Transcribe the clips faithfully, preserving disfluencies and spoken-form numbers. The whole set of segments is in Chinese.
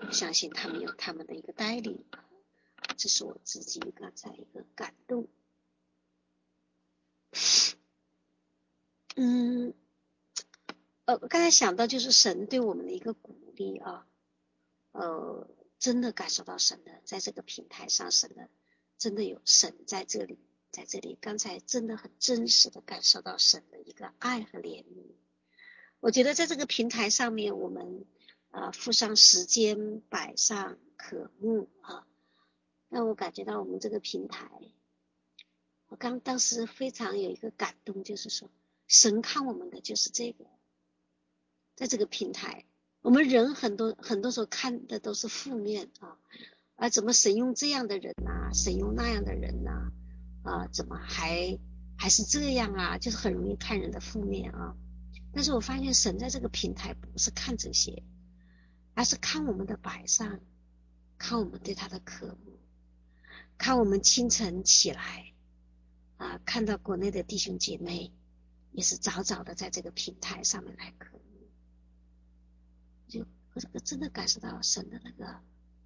相信他们有他们的一个带领，这是我自己刚才一个感动。嗯，呃，刚才想到就是神对我们的一个鼓励啊，呃，真的感受到神的在这个平台上，神的真的有神在这里，在这里，刚才真的很真实的感受到神的一个爱和怜悯。我觉得在这个平台上面，我们呃付上时间，摆上渴慕啊，让我感觉到我们这个平台，我刚当时非常有一个感动，就是说神看我们的就是这个，在这个平台，我们人很多很多时候看的都是负面啊，啊怎么神用这样的人呐、啊，神用那样的人呐、啊，啊怎么还还是这样啊，就是很容易看人的负面啊。但是我发现神在这个平台不是看这些，而是看我们的摆上，看我们对他的渴慕，看我们清晨起来啊，看到国内的弟兄姐妹也是早早的在这个平台上面来渴慕，就我这个真的感受到神的那个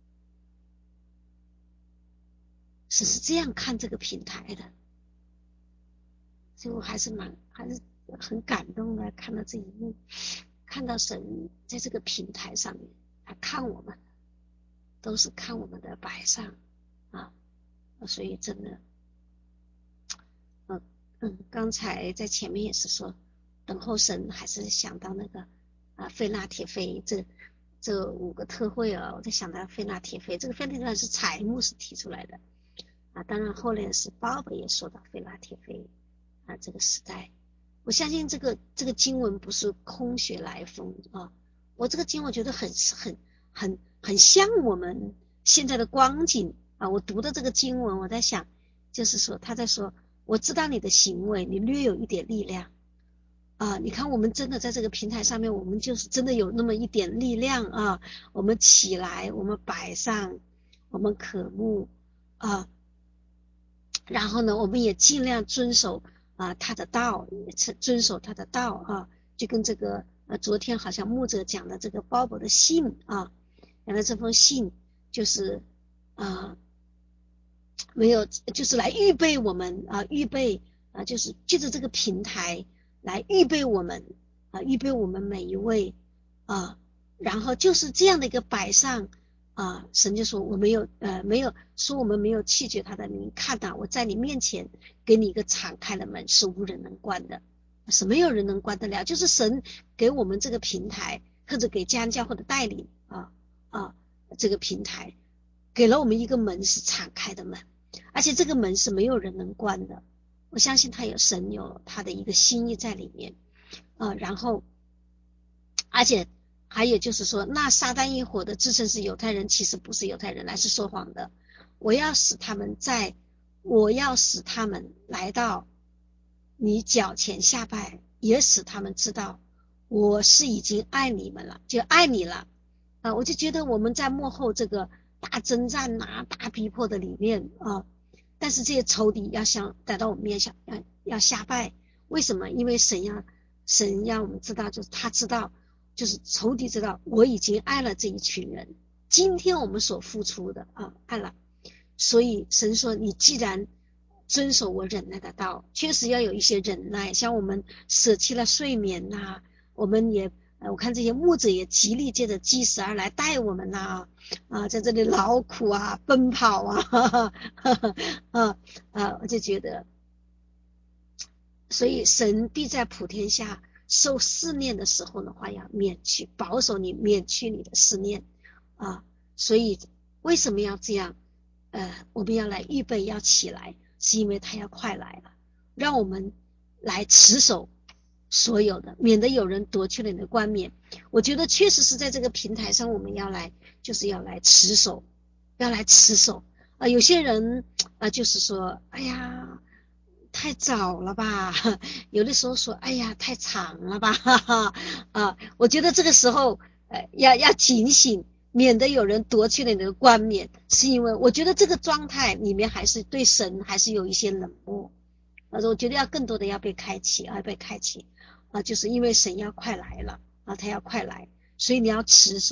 神是这样看这个平台的，所以我还是蛮还是很感动的，看到这一幕，看到神在这个平台上面来看我们，都是看我们的摆上啊，所以真的，嗯嗯，刚才在前面也是说，等候神，还是想到那个啊，费纳铁菲这这五个特会啊，我在想到费纳铁菲，这个费纳铁菲是采牧师提出来的啊，当然后来是鲍勃也说到费纳铁菲啊，这个时代，我相信这个这个经文不是空穴来风啊，我这个经文觉得很很很很像我们现在的光景啊，我读的这个经文，我在想，就是说他在说，我知道你的行为，你略有一点力量啊，你看我们真的在这个平台上面，我们就是真的有那么一点力量啊，我们起来，我们摆上，我们渴慕啊，然后呢，我们也尽量遵守啊他的道，也遵守他的道啊，就跟这个呃昨天好像牧者讲的这个鲍勃的信啊，讲的这封信就是啊没有，就是来预备我们啊，预备啊，就是借着这个平台来预备我们啊，预备我们每一位啊，然后就是这样的一个摆上啊，神就说我没有呃没有说我们没有弃绝他的名，看呐、啊，我在你面前给你一个敞开的门，是无人能关的，是没有人能关得了，就是神给我们这个平台或者给家教或者带领啊啊这个平台给了我们一个门，是敞开的门。而且这个门是没有人能关的，我相信他有神有他的一个心意在里面啊。然后，而且还有就是说，那撒旦一伙的自称是犹太人，其实不是犹太人，乃是说谎的。我要使他们在，我要使他们来到你脚前下拜，也使他们知道我是已经爱你们了，就爱你了啊。我就觉得我们在幕后这个大征战呐、啊、大逼迫的里面啊。但是这些仇敌要想逮到我们面下要要下拜，为什么？因为神要神让我们知道，就是他知道，就是仇敌知道我已经爱了这一群人，今天我们所付出的啊爱了，所以神说你既然遵守我忍耐的道，确实要有一些忍耐，像我们舍弃了睡眠呐、啊，我们也我看这些牧者也极力借着祭司而来带我们呐、啊，啊，在这里劳苦啊，奔跑啊，哈哈哈哈啊啊，我就觉得，所以神必在普天下受试炼的时候的话，要免去保守你，免去你的试炼啊。所以为什么要这样？呃，我们要来预备，要起来，是因为他要快来了，让我们来持守所有的，免得有人夺去了你的冠冕。我觉得确实是在这个平台上，我们要来，就是要来持守，要来持守啊、呃。有些人啊、呃，就是说，哎呀，太早了吧？有的时候说，哎呀，太长了吧？哈哈啊，我觉得这个时候，呃，要要警醒。免得有人夺去了你的冠冕，是因为我觉得这个状态里面还是对神还是有一些冷漠，呃，我觉得要更多的要被开启，要被开启啊，就是因为神要快来了啊，他要快来，所以你要持守。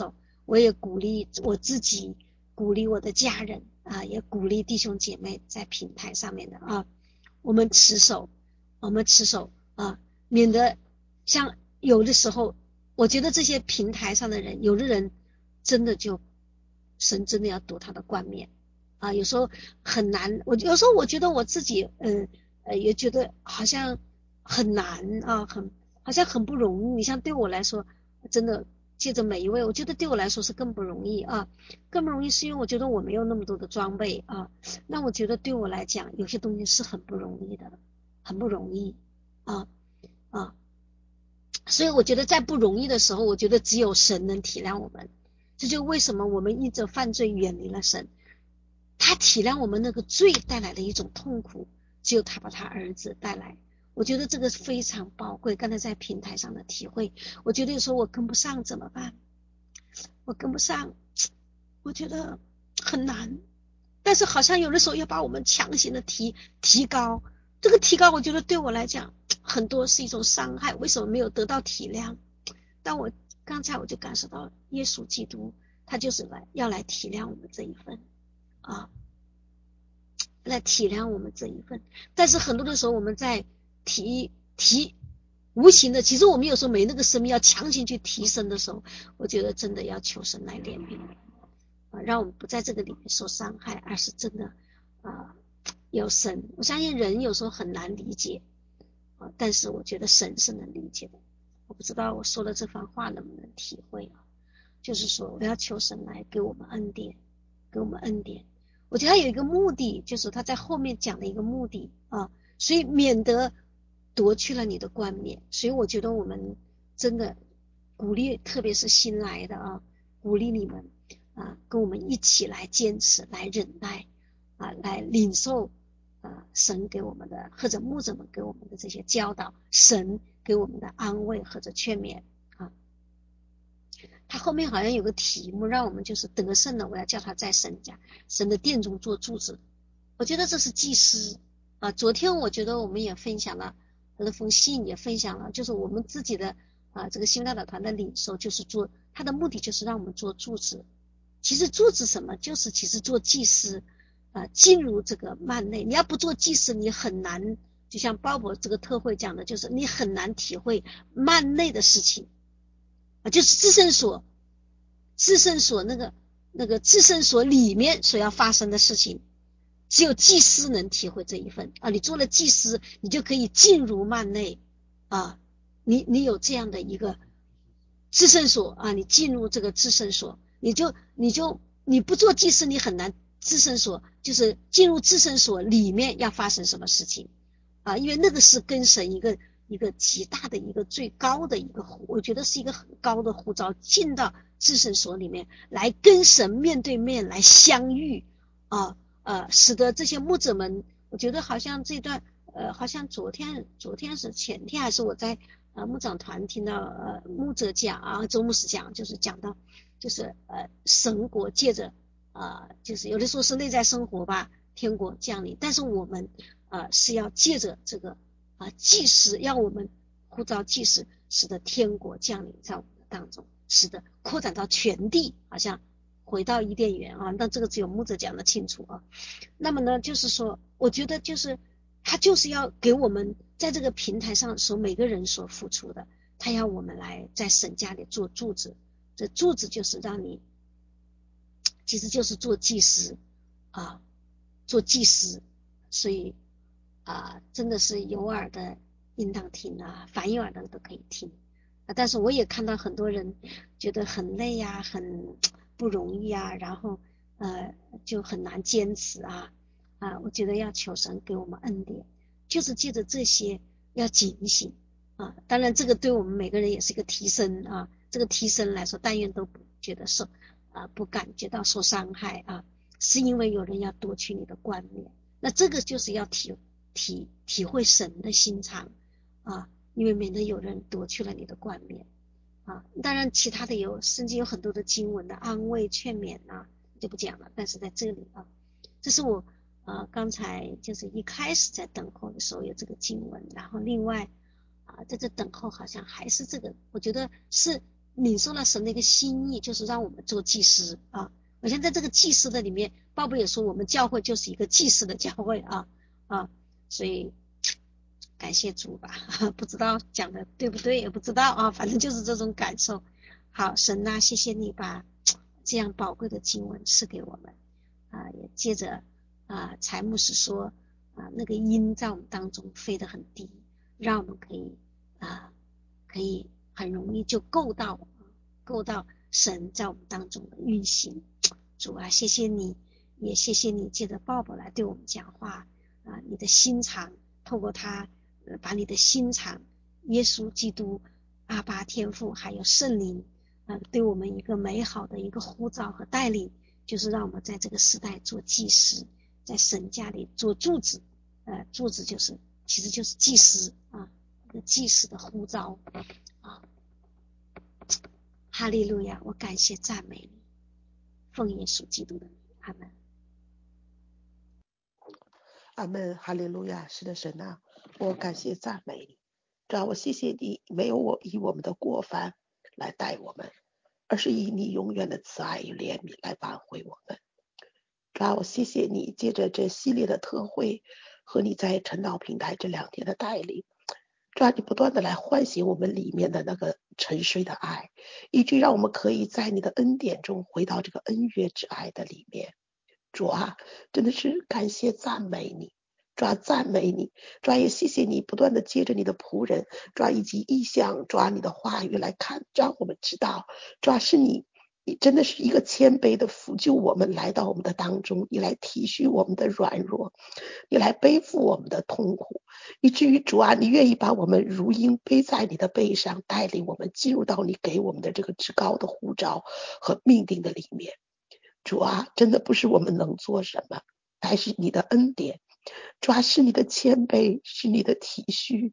我也鼓励我自己，鼓励我的家人啊，也鼓励弟兄姐妹在平台上面的啊，我们持守，我们持守啊，免得像有的时候，我觉得这些平台上的人，有的人真的就神真的要夺他的冠冕啊，有时候很难，我有时候我觉得我自己，嗯呃，也觉得好像很难啊，很好像很不容易。你像对我来说，真的借着每一位，我觉得对我来说是更不容易啊，更不容易是因为我觉得我没有那么多的装备啊，那我觉得对我来讲，有些东西是很不容易的，很不容易啊啊，所以我觉得在不容易的时候，我觉得只有神能体谅我们。这就为什么我们因着犯罪远离了神，他体谅我们那个罪带来的一种痛苦，只有他把他儿子带来。我觉得这个非常宝贵，刚才在平台上的体会，我觉得有时候我跟不上怎么办？我跟不上，我觉得很难。但是好像有的时候要把我们强行的提提高，这个提高我觉得对我来讲很多是一种伤害。为什么没有得到体谅？但我刚才我就感受到耶稣基督他就是来要来体谅我们这一份啊，来体谅我们这一份。但是很多的时候我们在提提无形的，其实我们有时候没那个生命要强行去提升的时候，我觉得真的要求神来怜悯啊，让我们不在这个里面受伤害，而是真的啊有神。我相信人有时候很难理解啊，但是我觉得神是能理解的。我不知道我说的这番话能不能体会啊？就是说我要求神来给我们恩典，给我们恩典。我觉得他有一个目的，就是他在后面讲的一个目的啊，所以免得夺去了你的冠冕。所以我觉得我们真的鼓励，特别是新来的啊，鼓励你们啊，跟我们一起来坚持，来忍耐啊，来领受啊神给我们的，或者牧者们给我们的这些教导，神给我们的安慰或者劝勉啊。他后面好像有个题目让我们就是得胜了，我要叫他在神家神的殿中做柱子。我觉得这是祭司啊。昨天我觉得我们也分享了那封信，也分享了就是我们自己的啊这个新大岛团的领受，就是做他的目的就是让我们做柱子。其实柱子什么，就是其实做祭司啊，进入这个幔内。你要不做祭司，你很难，就像鲍勃这个特会讲的，就是你很难体会幔内的事情啊，就是至圣所，至圣所那个那个至圣所里面所要发生的事情，只有祭司能体会这一份啊。你做了祭司，你就可以进入幔内啊，你你有这样的一个至圣所啊，你进入这个至圣所，你就你就你不做祭司，你很难至圣所，就是进入至圣所里面要发生什么事情啊？因为那个是跟神一个一个极大的一个最高的一个，我觉得是一个很高的呼召，进到至圣所里面来跟神面对面来相遇啊，呃，使得这些牧者们，我觉得好像这段呃，好像昨天昨天是前天还是我在呃牧长团听到呃牧者讲啊，周牧师讲，就是讲到就是呃神国借着呃就是有的时候是内在生活吧，天国降临，但是我们呃是要借着这个啊、呃、祭司，要我们呼召祭司，使得天国降临在我们的当中，使得扩展到全地，好像回到伊甸园啊，那这个只有牧者讲得清楚啊。那么呢，就是说，我觉得就是他就是要给我们在这个平台上所每个人所付出的，他要我们来在神家里做柱子，这柱子就是让你，其实就是做祭司啊，做祭司，所以啊，真的是有耳的应当听啊，反有耳的都可以听啊。但是我也看到很多人觉得很累呀、啊，很不容易啊，然后呃就很难坚持啊啊，我觉得要求神给我们恩典，就是借着这些要警醒啊。当然这个对我们每个人也是一个提升啊，这个提升来说，但愿都不觉得受啊，不感觉到受伤害啊，是因为有人要夺取你的冠冕。那这个就是要体体体会神的心肠啊，因为免得有人夺去了你的冠冕啊。当然其他的有甚至有很多的经文的安慰劝勉啊，就不讲了。但是在这里啊，这是我呃刚才就是一开始在等候的时候有这个经文，然后另外啊在这等候好像还是这个，我觉得是领受了神的一个心意，就是让我们做祭司啊。我现在这个祭司的里面，鲍勃也说我们教会就是一个祭司的教会啊啊，所以感谢主吧，不知道讲的对不对也不知道啊，反正就是这种感受。好，神啊，谢谢你把这样宝贵的经文赐给我们啊，也接着啊，柴牧师说啊，那个音在我们当中飞得很低，让我们可以啊，可以很容易就够到够到神在我们当中的运行。主啊，谢谢你，也谢谢你借着鲍勃来对我们讲话啊，你的心肠透过他，呃，把你的心肠，耶稣基督、阿爸天父还有圣灵，呃，对我们一个美好的一个呼召和带领，就是让我们在这个时代做祭司，在神家里做柱子，呃，柱子就是其实就是祭司啊，一个祭司的呼召啊。哈利路亚，我感谢赞美你，奉耶稣基督的名，阿门。 阿门，哈利路亚。是的，神啊，我感谢赞美你。主啊，我谢谢你，没有我以我们的过犯来待我们，而是以你永远的慈爱与怜悯来挽回我们。主啊，我谢谢你，借着这系列的特会和你在晨祷平台这两天的带领，主啊，你不断的来唤醒我们里面的那个沉睡的爱，以至于让我们可以在你的恩典中回到这个恩约之爱的里面。主啊，真的是感谢赞美你，主啊，赞美你，主啊，也谢谢你不断的接着你的仆人，主啊，以及意象，主啊，你的话语来看，让我们知道，主啊，是你，你真的是一个谦卑的辅救我们来到我们的当中，你来体恤我们的软弱，你来背负我们的痛苦，以至于主啊，你愿意把我们如鹰背在你的背上，带领我们进入到你给我们的这个至高的呼召和命定的里面。主啊，真的不是我们能做什么，还是你的恩典。主啊，是你的谦卑，是你的体恤，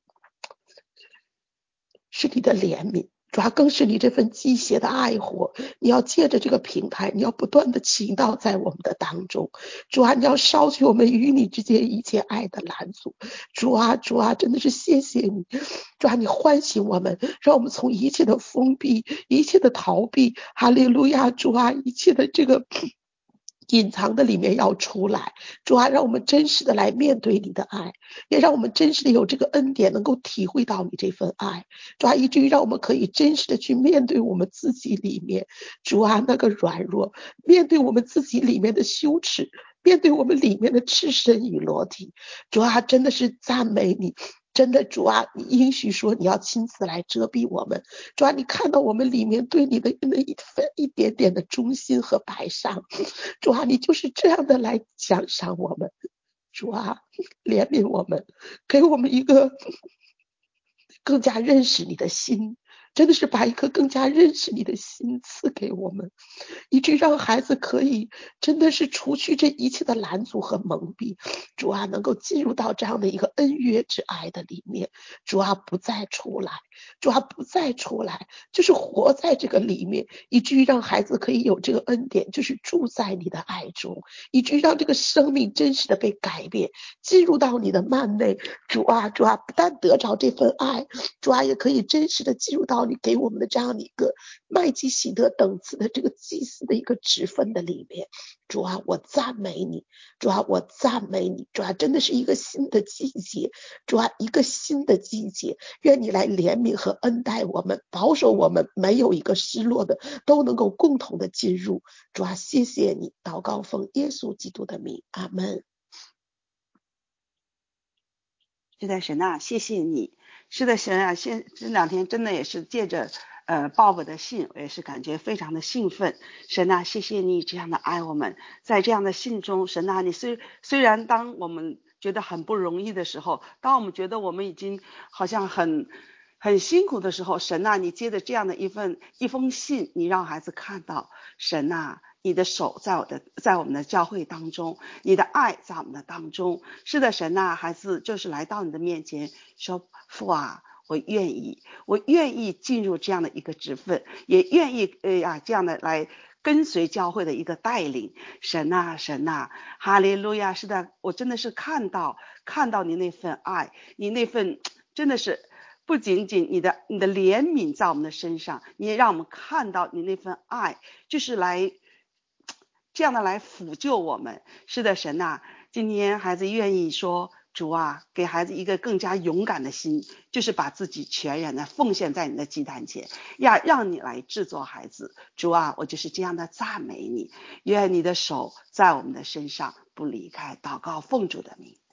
是你的怜悯。主啊，更是你这份鸡血的爱火，你要借着这个平台，你要不断的倾倒在我们的当中。主啊，你要烧去我们与你之间一切爱的拦阻。主啊，主啊，真的是谢谢你。主啊，你唤醒我们，让我们从一切的封闭、一切的逃避，哈利路亚，主啊，一切的这个隐藏的里面要出来。主啊，让我们真实的来面对你的爱，也让我们真实的有这个恩典能够体会到你这份爱。主啊，以至于让我们可以真实的去面对我们自己里面，主啊，那个软弱，面对我们自己里面的羞耻，面对我们里面的赤身与裸体。主啊，真的是赞美你。真的主啊，你应许说你要亲自来遮蔽我们。主啊，你看到我们里面对你的那一分一点点的忠心和摆上。主啊，你就是这样的来奖赏我们。主啊，怜悯我们，给我们一个更加认识你的心，真的是把一颗更加认识你的心赐给我们，以至于让孩子可以真的是除去这一切的拦阻和蒙蔽。主啊，能够进入到这样的一个恩约之爱的里面。主啊，不再出来，主啊，不再出来，就是活在这个里面，以至于让孩子可以有这个恩典，就是住在你的爱中，以至于让这个生命真实的被改变，进入到你的幔内。主啊，主啊，不但得着这份爱，主啊，也可以真实的进入到你给我们的这样的一个麦基喜德等次的这个祭司的一个职分的里面。主啊，我赞美你，主啊，我赞美你，主啊，真的是一个新的季节，主啊，一个新的季节，愿你来怜悯和恩待我们，保守我们，没有一个失落的，都能够共同的进入。主啊，谢谢你，祷告奉耶稣基督的名，阿门。 是的，神啊，谢谢你。是的，神啊，现这两天真的也是借着呃鲍勃的信，我也是感觉非常的兴奋。神啊，谢谢你这样的爱我们，在这样的信中，神啊，你虽虽然当我们觉得很不容易的时候，当我们觉得我们已经好像很很辛苦的时候，神啊，你接着这样的一份一封信，你让孩子看到，神啊，你的手在我的在我们的教会当中，你的爱在我们的当中。是的，神啊，孩子就是来到你的面前说，父啊，我愿意，我愿意进入这样的一个职分，也愿意哎呀这样的来跟随教会的一个带领。神啊，神啊，哈利路亚！是的，我真的是看到看到你那份爱，你那份真的是不仅仅你的你的怜悯在我们的身上，你也让我们看到你那份爱，就是来这样的来抚救我们。是的，神呐，今天孩子愿意说，主啊，给孩子一个更加勇敢的心，就是把自己全然的奉献在你的祭坛前，要让你来制作孩子。主啊，我就是这样的赞美你，愿你的手在我们的身上不离开。祷告奉主的名。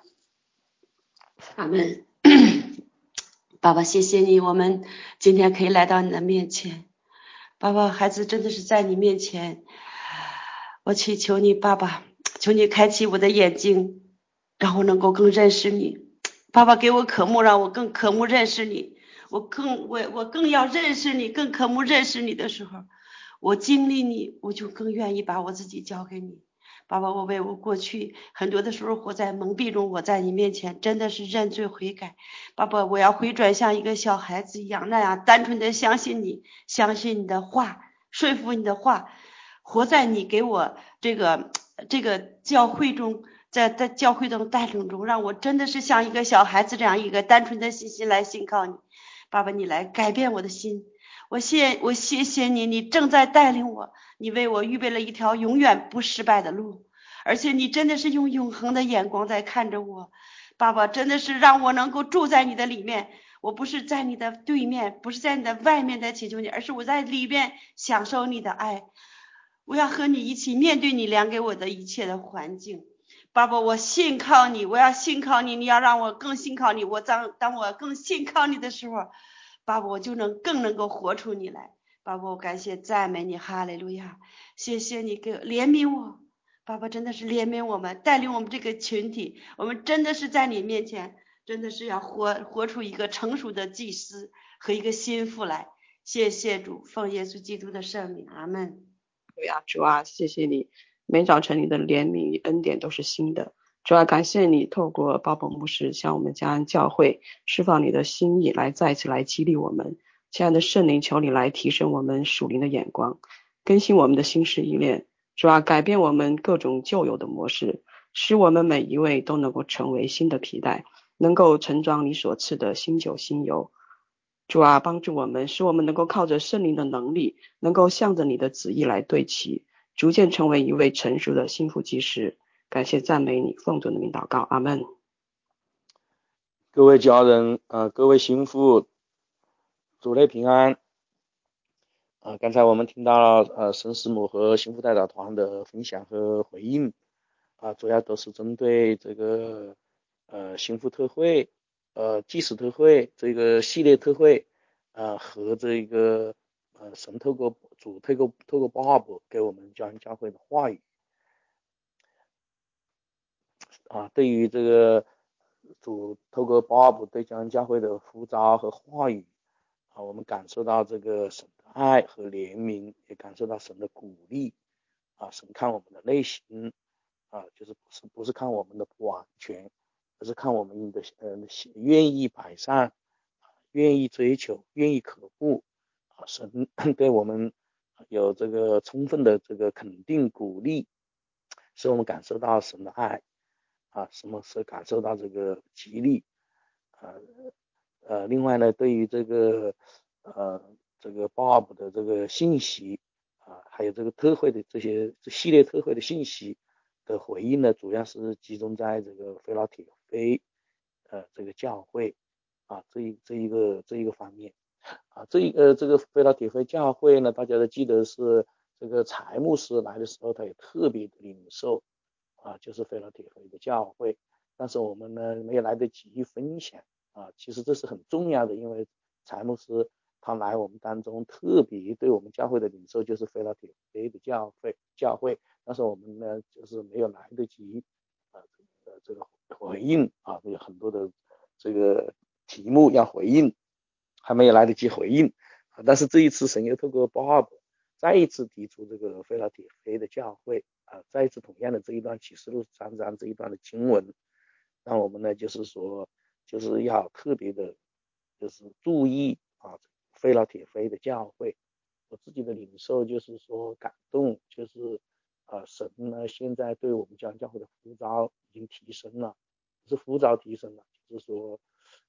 阿门。爸爸，谢谢你，我们今天可以来到你的面前。爸爸，孩子真的是在你面前，我祈求你，爸爸，求你开启我的眼睛，让我能够更认识你。爸爸，给我渴慕，让我更渴慕认识你。我更我我更要认识你，更渴慕认识你的时候，我经历你，我就更愿意把我自己交给你。爸爸，我为我过去很多的时候活在蒙蔽中，我在你面前真的是认罪悔改。爸爸，我要回转像一个小孩子一样，那样单纯的相信你，相信你的话，说服你的话，活在你给我这个这个教会中，在在教会中带领中，让我真的是像一个小孩子这样一个单纯的信心来信靠你。爸爸，你来改变我的心。我谢我谢谢你，你正在带领我，你为我预备了一条永远不失败的路，而且你真的是用永恒的眼光在看着我。爸爸，真的是让我能够住在你的里面，我不是在你的对面，不是在你的外面在祈求你，而是我在里面享受你的爱。我要和你一起面对你量给我的一切的环境。爸爸，我信靠你，我要信靠你，你要让我更信靠你。我当当我更信靠你的时候，爸爸，我就能更能够活出你来。爸爸，我感谢赞美你，哈利路亚！谢谢你给怜悯我，爸爸，真的是怜悯我们，带领我们这个群体，我们真的是在你面前，真的是要活活出一个成熟的祭司和一个心腹来。谢谢主，奉耶稣基督的圣名，阿门。 对呀，主啊，谢谢你，每早晨你的怜悯恩典都是新的。主啊，感谢你透过鲍勃牧师向我们家安教会释放你的心意，来再次来激励我们。亲爱的圣灵，求你来提升我们属灵的眼光，更新我们的心识意念。主啊，改变我们各种旧有的模式，使我们每一位都能够成为新的皮带，能够盛装你所赐的新酒新油。主啊，帮助我们，使我们能够靠着圣灵的能力，能够向着你的旨意来对齐，逐渐成为一位成熟的心腹祭司。感谢赞美你，奉主的名祷告，阿门。 各位家人，呃，各位心腹，主内平安。呃，刚才我们听到了呃神师母和心腹代表团的分享和回应，啊、呃，主要都是针对这个呃心腹特会、呃祭司特会这个系列特会，呃和这个呃神透过主透过透过爸爸给我们教恩教会的话语。啊，对于这个主透过爸爸对教恩教会的呼召和话语，啊，我们感受到这个神的爱和怜悯，也感受到神的鼓励。啊，神看我们的内心，啊，就是不是不是看我们的不完全，而是看我们的呃愿意摆上，愿意追求，愿意渴慕。啊，神对我们有这个充分的这个肯定鼓励，使我们感受到神的爱。啊，什么是感受到这个激励？呃呃，另外呢，对于这个呃这个 Bob 的这个信息啊，还有这个特会的这些这系列特会的信息的回应呢，主要是集中在这个菲拉铁菲呃这个教会啊这一这一个这一个方面啊，这一个这个菲拉铁菲教会呢，大家都记得是这个柴牧师来的时候，他也特别的领受。啊，就是菲拉铁菲的教会，但是我们呢没有来得及分享啊。其实这是很重要的，因为柴牧师他来我们当中，特别对我们教会的领受就是菲拉铁菲的教会教会，但是我们呢就是没有来得及啊这个这个回应啊，有很多的这个题目要回应，还没有来得及回应。啊、但是这一次神又透过 Bob 再一次提出这个菲拉铁菲的教会。啊，再一次同样的这一段启示录三章这一段的经文，让我们呢就是说，就是要特别的，就是注意啊，菲拉铁菲的教会。我自己的领受就是说感动，就是啊，神呢现在对我们教教会的呼召已经提升了，是呼召提升了，就是说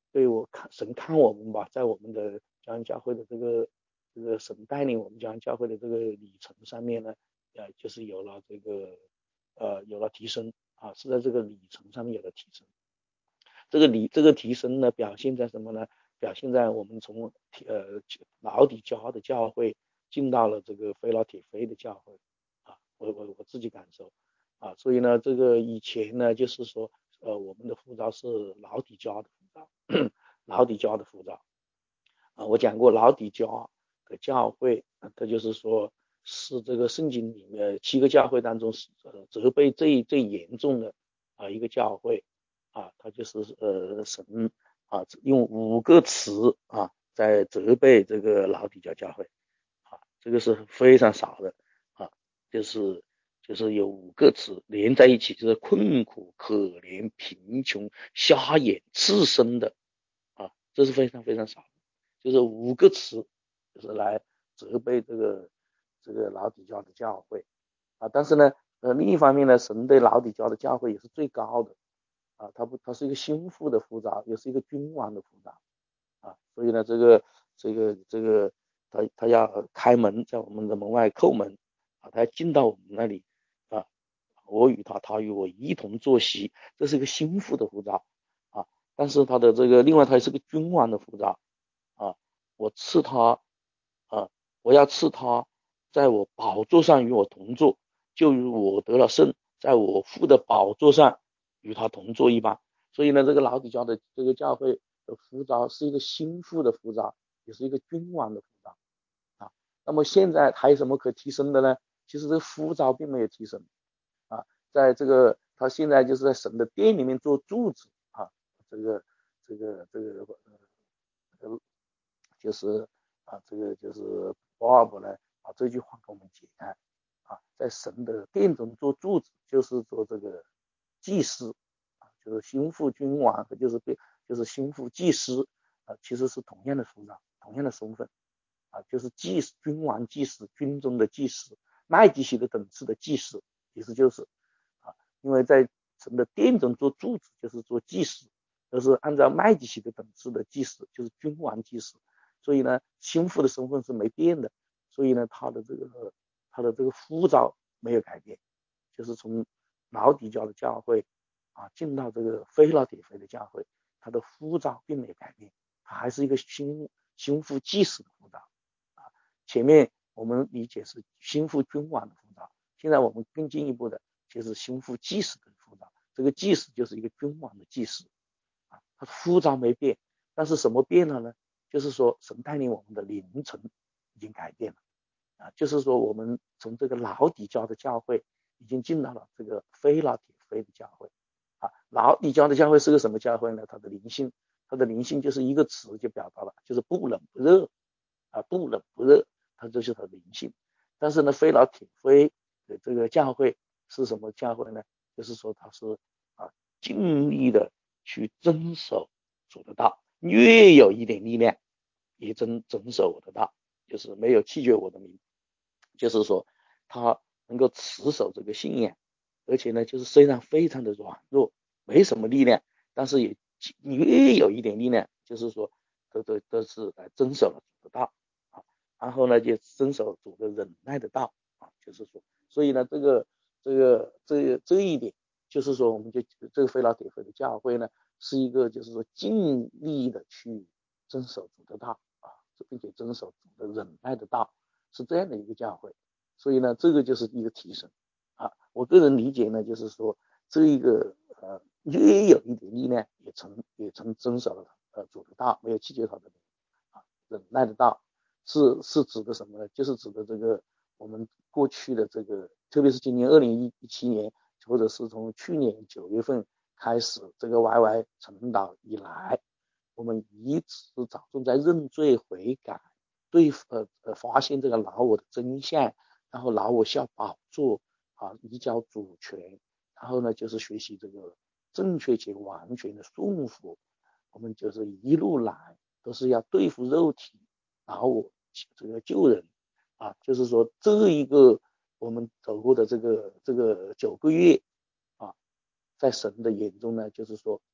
对我看神看我们吧，在我们的教会教会的这个这个神带领我们教会教会的这个里程上面呢，呃，就是有了这个呃有了提升啊，是在这个里程上面有了提升。这个里这个提升呢，表现在什么呢？表现在我们从呃老底嘉的教会进到了这个非老铁非的教会啊，我我我自己感受啊，所以呢，这个以前呢，就是说呃我们的护照是老底嘉的护照，老底嘉的护照啊，我讲过老底嘉的教会，它就是说是这个圣经里面七个教会当中是呃责备最最严重的啊一个教会。啊，他就是呃神啊用五个词啊在责备这个老底嘉教会啊，这个是非常少的啊，就是就是有五个词连在一起，就是困苦、可怜、贫穷、瞎眼、赤身的啊，这是非常非常少的，就是五个词就是来责备这个这个老底嘉的教会啊，但是呢呃另一方面呢，神对老底嘉的教会也是最高的。啊，它不，它是一个心腹的护照，也是一个君王的护照啊，所以呢，这个这个这个，他他要开门，在我们的门外叩门啊，他要进到我们那里啊，我与他，他与我一同坐席，这是一个心腹的护照啊，但是他的这个另外，他也是个君王的护照啊，我赐他啊，我要赐他，在我宝座上与我同坐，就与我得了胜，在我父的宝座上与他同坐一般。所以呢，这个老底嘉的这个教会的护照是一个心腹的护照，也是一个君王的护照啊。那么现在还有什么可提升的呢？其实这个护照并没有提升啊，在这个他现在就是在神的殿里面做柱子啊，这个这个这个呃就是啊这个就是保尔伯呢把这句话给我们解开啊，在神的殿中做柱子，就是做这个祭司啊，就是心腹君王和就是被就是心腹祭司啊，其实是同样的属长，同样的身份啊，就是祭司君王祭司，军中的祭司，麦基洗德等次的祭司，意思就是啊，因为在神的殿中做柱子就是做祭司，就是按照麦基洗德等次的祭司，就是君王祭司，所以呢，心腹的身份是没变的，所以呢，他的这个他的这个护照没有改变，就是从老底嘉的教会啊进到这个非老铁非的教会，他的护照并没有改变，他还是一个心心腹祭司的护照啊。前面我们理解是心腹君王的护照，现在我们更进一步的就是心腹祭司的护照，这个祭司就是一个君王的祭司啊，他护照没变，但是什么变了呢？就是说神带领我们的灵程已经改变了啊，就是说我们从这个老底嘉的教会已经进到了这个非老铁非的教会啊。老底嘉的教会是个什么教会呢？它的灵性，它的灵性就是一个词就表达了，就是不冷不热啊，不冷不热，它就是它的灵性。但是呢，非老铁非的这个教会是什么教会呢？就是说它是啊尽力的去遵守主的道，越有一点力量也遵遵守我的道，就是没有弃绝我的名，就是说他能够持守这个信仰，而且呢，就是虽然非常的软弱，没什么力量，但是也越有一点力量，就是说都都都是来遵守了主的道啊，然后呢就遵守主的忍耐的道啊，就是说，所以呢这个这个这个这一点，就是说我们就这个非老铁非的教会呢，是一个就是说尽力的去遵守主的道啊，并且遵守主的忍耐的道，是这样的一个教会。所以呢，这个就是一个提升啊。我个人理解呢，就是说这一个呃略有一点力量，也曾也曾遵守了呃主的道，没有弃绝他的啊忍耐的道，是是指的什么呢？就是指的这个我们过去的这个，特别是今年二零一七年，或者是从去年九月份开始这个 Y Y 陈导以来，我们一直着重在认罪悔改，对呃呃发现这个老我的真相，然后老我下宝座啊，移交主权，然后呢就是学习这个正确且完全的顺服，我们就是一路来都是要对付肉体，老我这个救人啊，就是说这一个我们走过的这个这个九个月啊，在神的眼中呢，就是说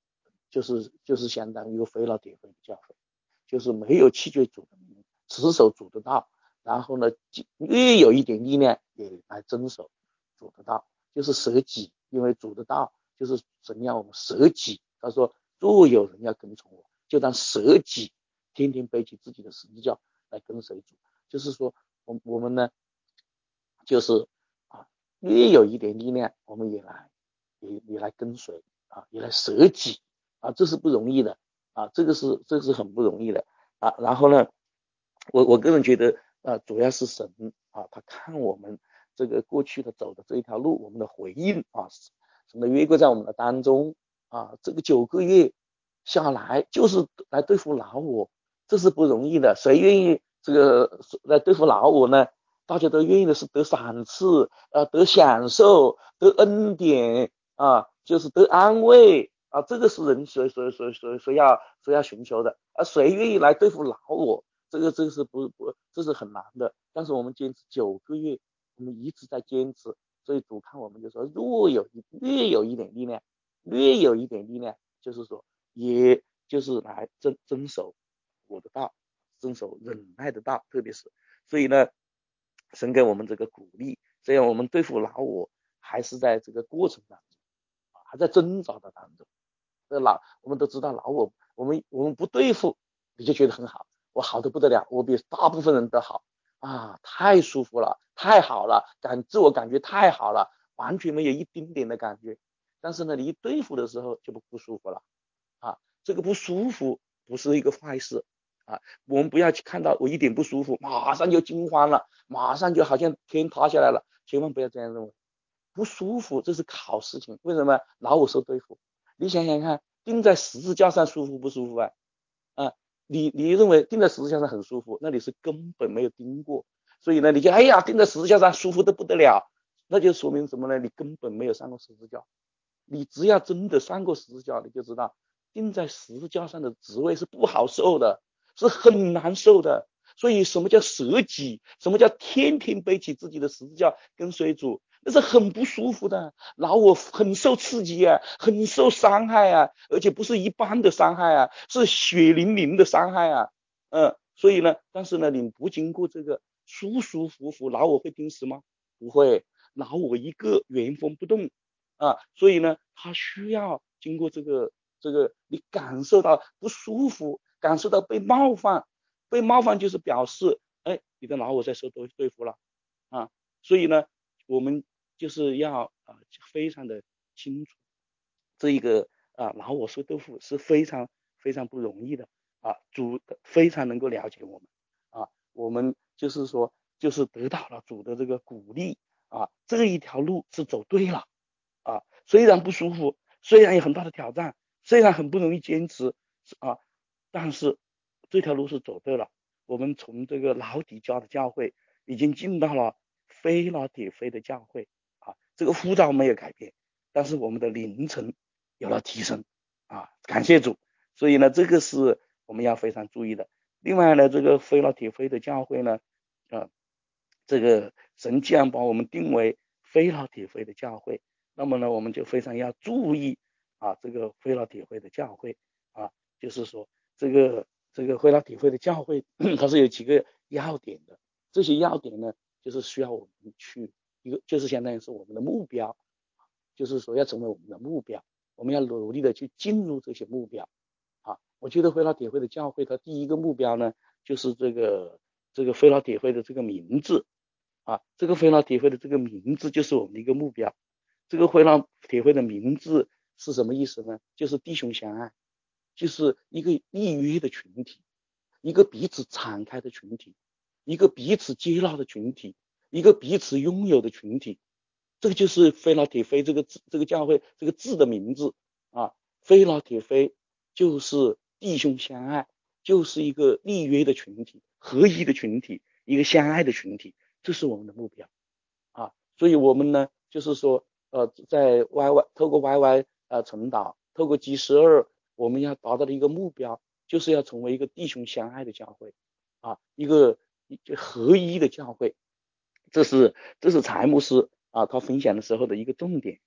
就是就是相当于一个非老铁非的教会，就是没有弃绝主的名，持守主的道，然后呢越有一点力量也来遵守主的道，就是舍己，因为主的道就是神让我们舍己，他说若有人要跟从我，就当舍己，天天背起自己的十字架来跟随主。就是说我我们呢就是啊越有一点力量我们也来也也来跟随啊，也来舍己啊，这是不容易的啊，这个是这个是很不容易的啊。然后呢我我个人觉得啊，主要是神啊，他看我们这个过去的走的这一条路，我们的回应啊，神的约柜在我们的当中啊，这个九个月下来就是来对付老我，这是不容易的。谁愿意这个来对付老我呢？大家都愿意的是得赏赐，呃，得享受，得恩典啊，就是得安慰啊，这个是人谁谁谁谁谁要谁要寻求的。而谁愿意来对付老我？这个这个是不不这是很难的。但是我们坚持九个月，我们一直在坚持，所以主看我们就说，若有略有一点力量，略有一点力量，就是说，也就是来遵遵守我的道，遵守忍耐的道，特别是，所以呢，神给我们这个鼓励，虽然我们对付老我还是在这个过程当中，还在挣扎的当中。这老我们都知道老我，我们我们不对付，你就觉得很好，我好的不得了，我比大部分人都好啊，太舒服了，太好了，感自我感觉太好了，完全没有一丁点的感觉。但是呢，你一对付的时候就不不舒服了啊，这个不舒服不是一个坏事啊，我们不要去看到我一点不舒服，马上就惊慌了，马上就好像天塌下来了，千万不要这样认为。不舒服这是好事情，为什么？老我受对付。你想想看，钉在十字架上舒服不舒服啊？啊，你你认为钉在十字架上很舒服，那你是根本没有钉过，所以呢，你就哎呀钉在十字架上舒服的不得了，那就说明什么呢？你根本没有上过十字架。你只要真的上过十字架，你就知道钉在十字架上的滋味是不好受的，是很难受的。所以什么叫舍己？什么叫天天背起自己的十字架跟随主？那是很不舒服的，老我很受刺激啊，很受伤害啊，而且不是一般的伤害啊，是血淋淋的伤害啊。嗯，所以呢，但是呢，你不经过这个舒舒服服，老我会钉死吗？不会，老我一个原封不动啊。所以呢，他需要经过这个这个，你感受到不舒服，感受到被冒犯。被冒犯就是表示，哎，你的老我在受对对付了啊，所以呢，我们就是要啊、呃、非常的清楚，这一个啊老我受对付是非常非常不容易的啊，主非常能够了解我们啊，我们就是说就是得到了主的这个鼓励啊，这一条路是走对了啊，虽然不舒服，虽然有很大的挑战，虽然很不容易坚持啊，但是这条路是走对了。我们从这个老底家的教会已经进到了非老铁非的教会啊，这个呼召没有改变，但是我们的灵程有了提升啊，感谢主。所以呢，这个是我们要非常注意的。另外呢，这个非老铁非的教会呢，啊，这个神既然把我们定为非老铁非的教会，那么呢，我们就非常要注意啊，这个非老铁非的教会啊，就是说这个这个非老铁非的教会，它是有几个要点的。这些要点呢，就是需要我们去一个，就是相当于是我们的目标，就是说要成为我们的目标，我们要努力的去进入这些目标啊。我觉得非老铁会的教会，它第一个目标呢，就是这个这个非老铁会的这个名字啊，这个非老铁会的这个名字就是我们的一个目标。这个非老铁会的名字是什么意思呢？就是弟兄相爱，就是一个立约的群体，一个彼此敞开的群体，一个彼此接纳的群体，一个彼此拥有的群体。这个就是非老铁非这个字，这个教会这个字的名字啊。非老铁非就是弟兄相爱，就是一个立约的群体，合一的群体，一个相爱的群体，这是我们的目标啊。所以我们呢，就是说，呃，在 Y Y 透过 Y Y 呃传导，透过 G 十二，我们要达到的一个目标，就是要成为一个弟兄相爱的教会啊，一个合一的教会。这是这是柴牧师啊，他分享的时候的一个重点啊，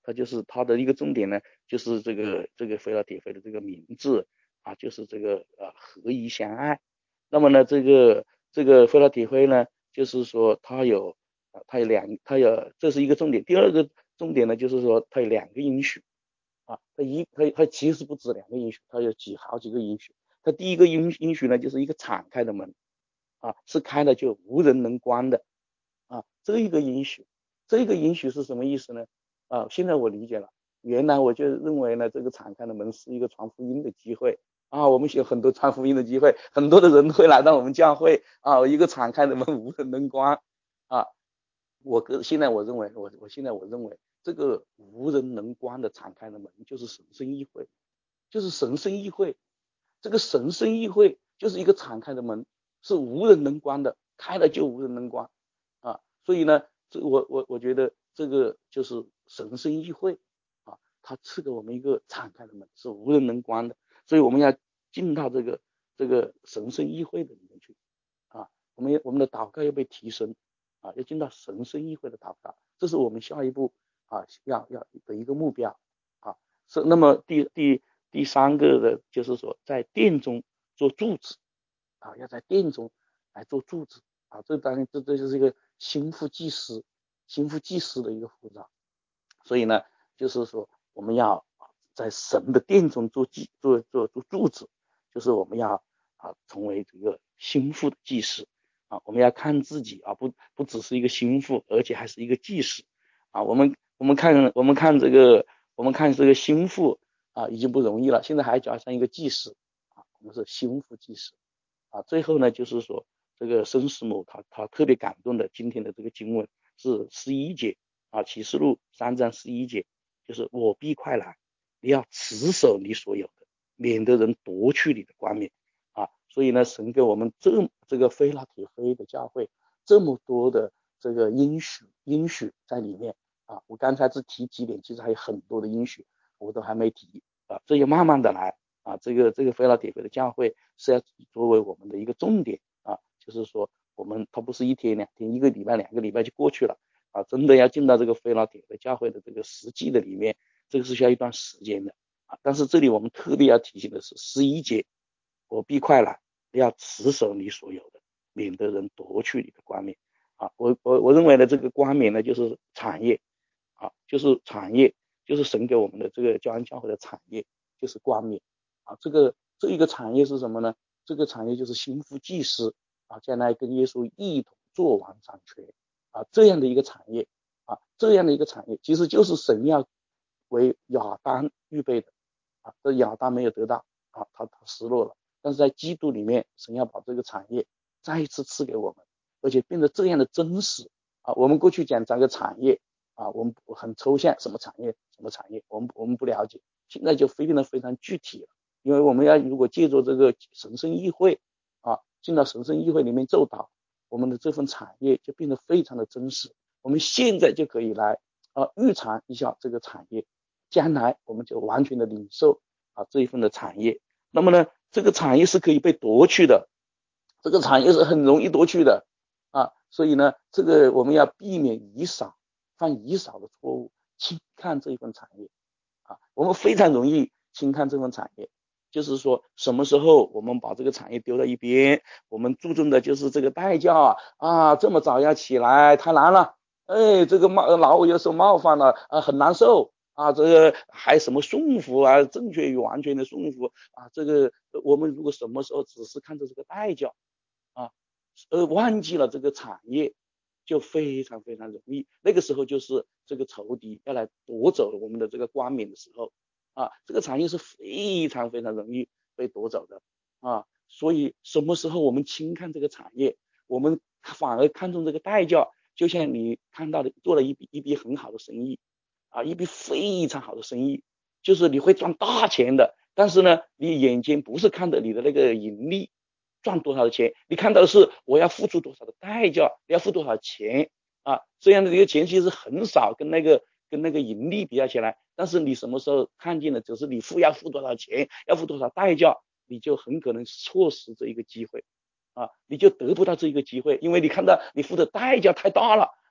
它就是它的一个重点呢，就是这个这个菲拉铁非的这个名字啊，就是这个呃合一相爱。那么呢，这个这个菲拉铁非呢，就是说它有啊，它有两，它有这是一个重点。第二个重点呢，就是说它有两个应许啊，它一它它其实不止两个应许，它有几好几个应许。它第一个应应许呢，就是一个敞开的门啊，是开了就无人能关的啊，这一个应许，这个应许是什么意思呢？啊，现在我理解了，原来我就认为呢，这个敞开的门是一个传福音的机会啊，我们有很多传福音的机会，很多的人会来到我们教会啊，一个敞开的门无人能关啊。我个现在我认为，我我现在我认为，这个无人能关的敞开的门就是神圣议会，就是神圣议会。这个神圣议会就是一个敞开的门，是无人能关的，开了就无人能关啊。所以呢，这我我我觉得这个就是神圣议会啊，它赐给我们一个敞开的门，是无人能关的。所以我们要进到这个这个神圣议会的里面去啊，我们我们的祷告要被提升啊，要进到神圣议会的祷告，这是我们下一步啊要要的一个目标啊。是那么第第第三个的就是说在殿中做柱子啊，要在殿中来做柱子啊，这当然这这就是一个心腹祭司心腹祭司的一个护照。所以呢，就是说我们要在神的殿中做祭做做做柱子，就是我们要啊成为这个心腹的祭司啊，我们要看自己啊，不不只是一个心腹，而且还是一个祭司啊。我们我们看我们看这个我们看这个心腹啊，已经不容易了，现在还加上一个祭司啊，我们是心腹祭司啊。最后呢，就是说这个申师母他他特别感动的今天的这个经文是十一节啊，启示录三章十一节，就是我必快来，你要持守你所有的，免得人夺去你的冠冕啊。所以呢，神给我们这这个非拉铁非的教会这么多的这个应许应许在里面啊。我刚才只提几点，其实还有很多的应许我都还没提啊，这要慢慢的来啊。这个这个非拉铁非的教会是要作为我们的一个重点啊，就是说我们它不是一天两天，一个礼拜两个礼拜就过去了啊，真的要进到这个非拉铁非教会的这个实际的里面，这个是需要一段时间的啊。但是这里我们特别要提醒的是十一节，我必快来，要持守你所有的，免得人夺去你的冠冕啊。我我我认为呢，这个冠冕呢就是产业啊，就是产业，就是神给我们的这个教安教会的产业，就是冠冕啊。这个这一个产业是什么呢？这个产业就是心腹祭司啊，将来跟耶稣一同做王掌权啊，这样的一个产业啊，这样的一个产业，其实就是神要为亚当预备的啊，这亚当没有得到啊，他他失落了，但是在基督里面，神要把这个产业再一次赐给我们，而且变得这样的真实啊。我们过去讲这个产业啊，我们很抽象，什么产业什么产业，我们我们不了解，现在就非常非常具体了，因为我们要如果借助这个神圣议会啊，进到神圣议会里面奏导，我们的这份产业就变得非常的真实。我们现在就可以来啊预尝一下这个产业，将来我们就完全的领受啊这一份的产业。那么呢，这个产业是可以被夺去的，这个产业是很容易夺去的啊。所以呢，这个我们要避免以少犯以少的错误，轻看这一份产业啊。我们非常容易轻看这份产业，就是说什么时候我们把这个产业丢到一边，我们注重的就是这个代价啊，这么早要起来太难了，哎，这个冒劳务又受冒犯了啊，很难受啊，这个还什么顺服啊，正确与完全的顺服啊，这个我们如果什么时候只是看着这个代价啊，而忘记了这个产业，就非常非常容易，那个时候就是这个仇敌要来夺走我们的这个冠冕的时候啊，这个产业是非常非常容易被夺走的啊。所以什么时候我们轻看这个产业，我们反而看重这个代价，就像你看到的做了一笔一笔很好的生意啊，一笔非常好的生意，就是你会赚大钱的，但是呢，你眼睛不是看的你的那个盈利赚多少的钱，你看到的是我要付出多少的代价，要付多少钱啊，这样的一个钱其实很少，跟那个跟那个盈利比较起来，但是你什么时候看见的只是你付要付多少钱，要付多少代价，你就很可能错失这一个机会啊，你就得不到这一个机会，因为你看到你付的代价太大了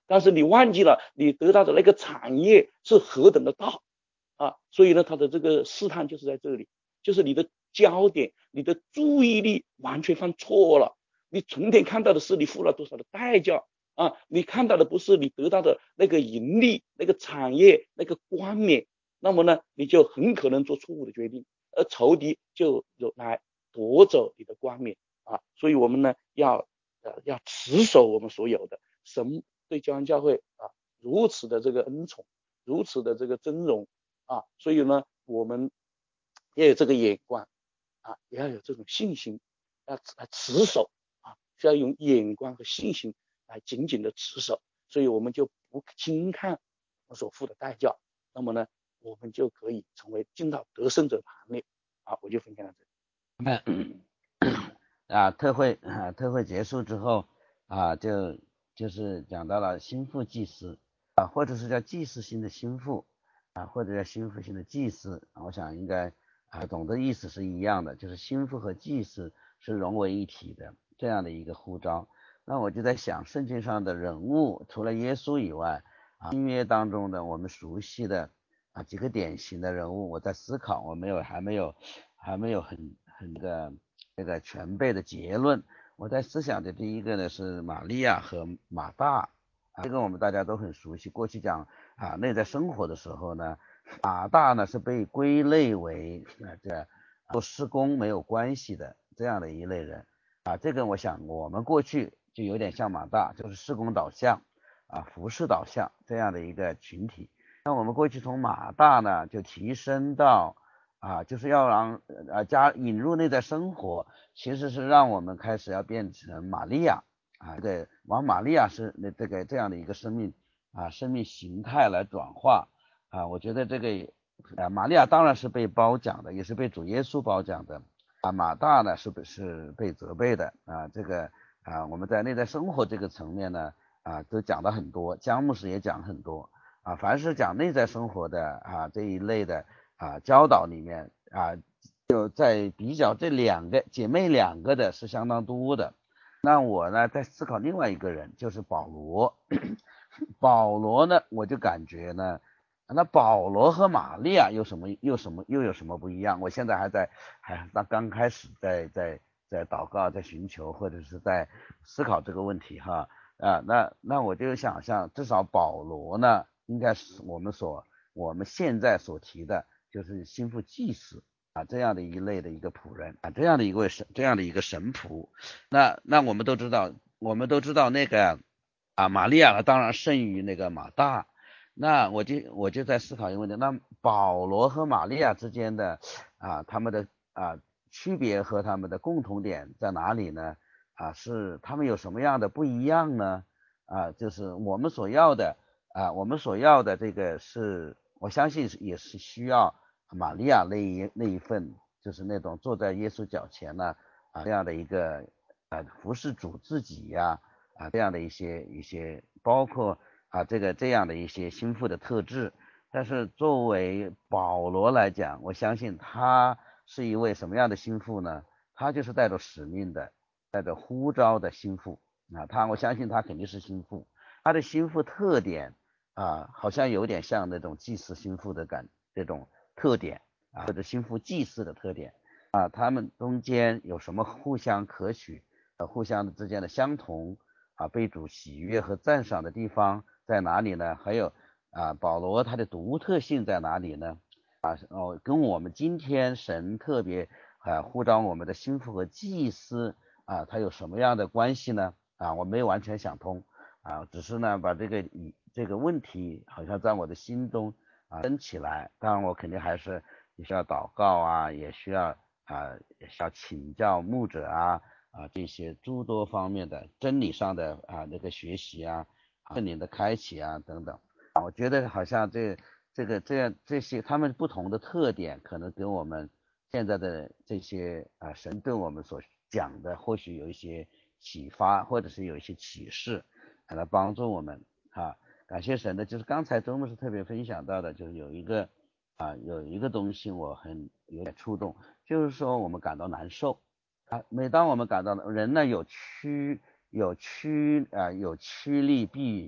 但是你忘记了你得到的那个产业是何等的大啊！所以呢，他的这个试探就是在这里，就是你的焦点、你的注意力完全放错了。你成天看到的是你付了多少的代价啊，你看到的不是你得到的那个盈利、那个产业、那个冠冕，那么呢，你就很可能做错误的决定，而仇敌就有来夺走你的冠冕啊。所以我们呢要呃要持守我们所有的。神对教会教会啊如此的这个恩宠，如此的这个尊荣啊，所以呢我们要有这个眼光啊，也要有这种信心，要来持守啊，需要用眼光和信心来紧紧的持守，所以我们就不轻看我们所付的代价，那么呢，我们就可以成为进到得胜者的行列啊。我就分享到这里。 啊，特会啊，特会结束之后啊，就就是讲到了心腹祭司啊，或者是叫祭司型的心腹啊，或者叫心腹型的祭司，我想应该啊，总的意思是一样的，就是心腹和祭司是融为一体的这样的一个呼召。那我就在想，圣经上的人物除了耶稣以外啊，新约当中的我们熟悉的啊几个典型的人物，我在思考，我没有还没有还没有很很的这个全备的结论。我在思想的第一个呢是玛利亚和马大，啊，这个我们大家都很熟悉。过去讲啊内在生活的时候呢，马大呢是被归类为啊这和施工没有关系的这样的一类人啊。这个我想我们过去就有点像马大，就是施工导向啊服饰导向这样的一个群体。那我们过去从马大呢就提升到啊，就是要让呃加引入内在生活，其实是让我们开始要变成玛利亚啊，这个往玛利亚是那这个这样的一个生命啊生命形态来转化啊。我觉得这个啊玛利亚当然是被褒奖的，也是被主耶稣褒奖的啊。马大呢是是被责备的啊。这个啊我们在内在生活这个层面呢啊都讲了很多，姜牧师也讲很多啊。凡是讲内在生活的啊这一类的啊教导里面啊，就在比较这两个姐妹两个的是相当多的。那我呢在思考另外一个人，就是保罗。保罗呢我就感觉呢，那保罗和玛利亚有什么又什么又有什么不一样？我现在还在还刚刚开始在在在祷告，在寻求或者是在思考这个问题哈啊。那那我就想象，至少保罗呢应该是我们所我们现在所提的就是心腹祭司啊这样的一类的一个仆人啊，这样的一位神这样的一个神仆。那那我们都知道我们都知道那个啊玛利亚当然胜于那个马大。那我就我就在思考一个问题，那保罗和玛利亚之间的啊他们的啊区别和他们的共同点在哪里呢？啊是他们有什么样的不一样呢？啊就是我们所要的啊我们所要的这个是我相信也是需要玛利亚那一那一份，就是那种坐在耶稣脚前呢啊这样的一个啊服侍主自己呀 啊, 啊这样的一些一些包括啊，这个这样的一些心腹的特质。但是作为保罗来讲，我相信他是一位什么样的心腹呢？他就是带着使命的，带着呼召的心腹啊。他我相信他肯定是心腹，他的心腹特点啊，好像有点像那种祭祀心腹的感这种特点啊，或者心腹祭祀的特点啊。他们中间有什么互相可取、呃、互相之间的相同啊，被主喜悦和赞赏的地方在哪里呢？还有啊，保罗他的独特性在哪里呢？啊哦，跟我们今天神特别啊呼召我们的心腹和祭司啊，他有什么样的关系呢？啊，我没有完全想通啊，只是呢把这个以这个问题好像在我的心中啊升起来。当然我肯定还是也需要祷告啊，也需要啊也需要请教牧者啊。啊，这些诸多方面的真理上的啊那个学习啊，圣灵的开启啊等等啊，我觉得好像这这个这样这些他们不同的特点，可能给我们现在的这些啊神对我们所讲的，或许有一些启发，或者是有一些启示，来帮助我们啊。感谢神的，就是刚才周牧师特别分享到的，就是有一个啊有一个东西我很有点触动，就是说我们感到难受。啊，每当我们感到人呢有趋有趋啊、呃、有趋利避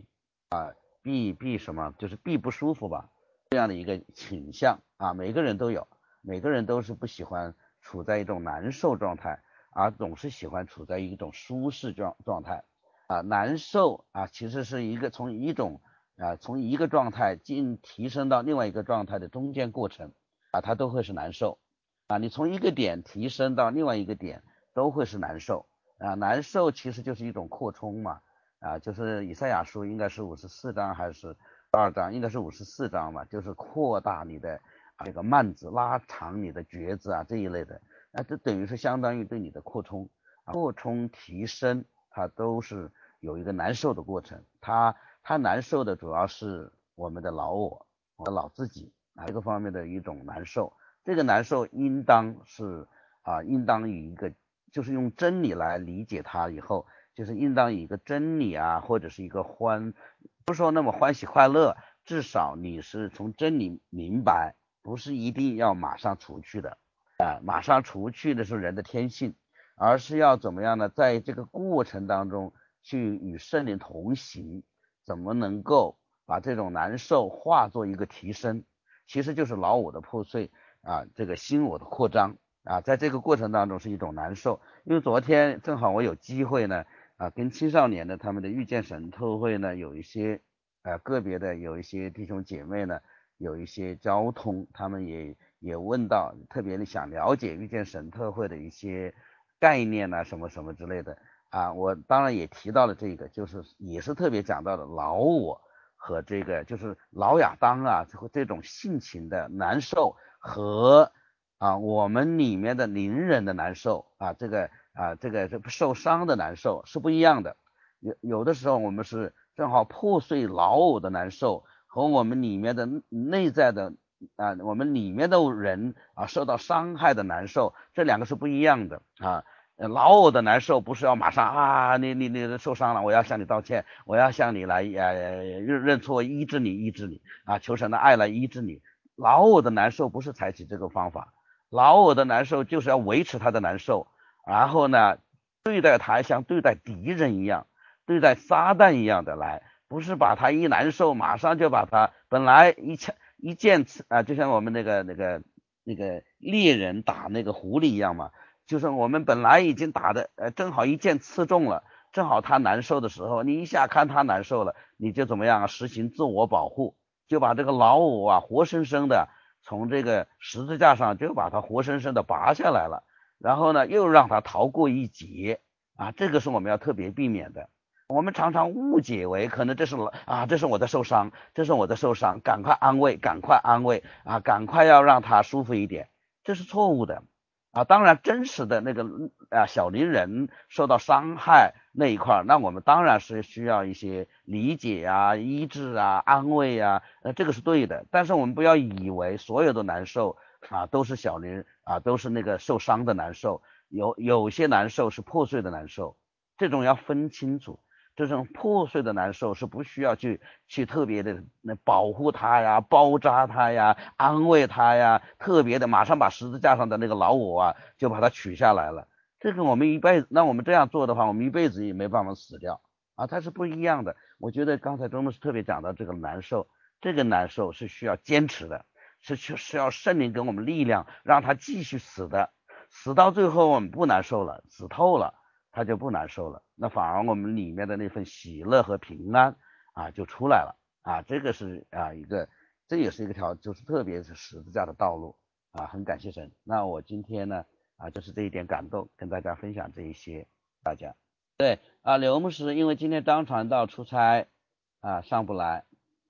啊，避避什么，就是避不舒服吧，这样的一个倾向啊，每个人都有，每个人都是不喜欢处在一种难受状态，而总是喜欢处在一种舒适状状态啊，难受啊，其实是一个从一种啊从一个状态进提升到另外一个状态的中间过程啊，它都会是难受啊，你从一个点提升到另外一个点都会是难受啊，难受其实就是一种扩充嘛。啊，就是以赛亚书应该是五十四章还是二章，应该是五十四章嘛，就是扩大你的这个幔子，拉长你的橛子啊这一类的，那这等于是相当于对你的扩充，扩充提升，它都是有一个难受的过程，它它难受的主要是我们的老我，我的老自己啊这个方面的一种难受，这个难受应当是啊，应当以一个就是用真理来理解它以后。就是应当以一个真理啊，或者是一个欢，不说那么欢喜快乐，至少你是从真理明白，不是一定要马上除去的啊，马上除去的是人的天性，而是要怎么样呢？在这个过程当中去与圣灵同行，怎么能够把这种难受化作一个提升？其实就是老我的破碎啊，这个新我的扩张啊，在这个过程当中是一种难受。因为昨天正好我有机会呢。啊，跟青少年的他们的遇见神特会呢，有一些呃个别的有一些弟兄姐妹呢，有一些交通，他们也也问到，特别的想了解遇见神特会的一些概念呐、啊，什么什么之类的啊，我当然也提到了这个，就是也是特别讲到的老我和这个就是老亚当啊，这种性情的难受和啊我们里面的灵人的难受啊，这个。啊，这个这受伤的难受是不一样的，有有的时候我们是正好破碎老偶的难受和我们里面的内在的啊，我们里面的人啊受到伤害的难受，这两个是不一样的啊。老偶的难受不是要马上啊，你你你受伤了，我要向你道歉，我要向你来呃认认错，医治你医治你啊，求神的爱来医治你。老偶的难受不是采取这个方法，老偶的难受就是要维持他的难受。然后呢，对待他像对待敌人一样，对待撒旦一样的来，不是把他一难受，马上就把他本来一枪一剑刺啊，就像我们那个那个那个猎人打那个狐狸一样嘛，就是我们本来已经打的呃正好一剑刺中了，正好他难受的时候，你一下看他难受了，你就怎么样啊，实行自我保护，就把这个老我啊活生生的从这个十字架上就把他活生生的拔下来了。然后呢，又让他逃过一劫啊，这个是我们要特别避免的。我们常常误解为可能这是啊，这是我的受伤，这是我的受伤，赶快安慰，赶快安慰啊，赶快要让他舒服一点，这是错误的啊。当然，真实的那个啊小灵人受到伤害那一块，那我们当然是需要一些理解啊、医治啊、安慰啊，呃，这个是对的。但是我们不要以为所有的难受啊都是小灵啊，都是那个受伤的难受，有有些难受是破碎的难受，这种要分清楚。这种破碎的难受是不需要去去特别的保护他呀、包扎他呀、安慰他呀，特别的马上把十字架上的那个老我啊就把它取下来了。这个我们一辈子，那我们这样做的话，我们一辈子也没办法死掉啊，它是不一样的。我觉得刚才周牧师特别讲到这个难受，这个难受是需要坚持的。是需要圣灵给我们力量，让他继续死的，死到最后我们不难受了，死透了，他就不难受了，那反而我们里面的那份喜乐和平安啊就出来了啊，这个是啊一个，这也是一个条，就是特别是十字架的道路啊，很感谢神。那我今天呢啊就是这一点感动，跟大家分享这一些，大家对啊，刘牧师因为今天张传道出差啊上不来。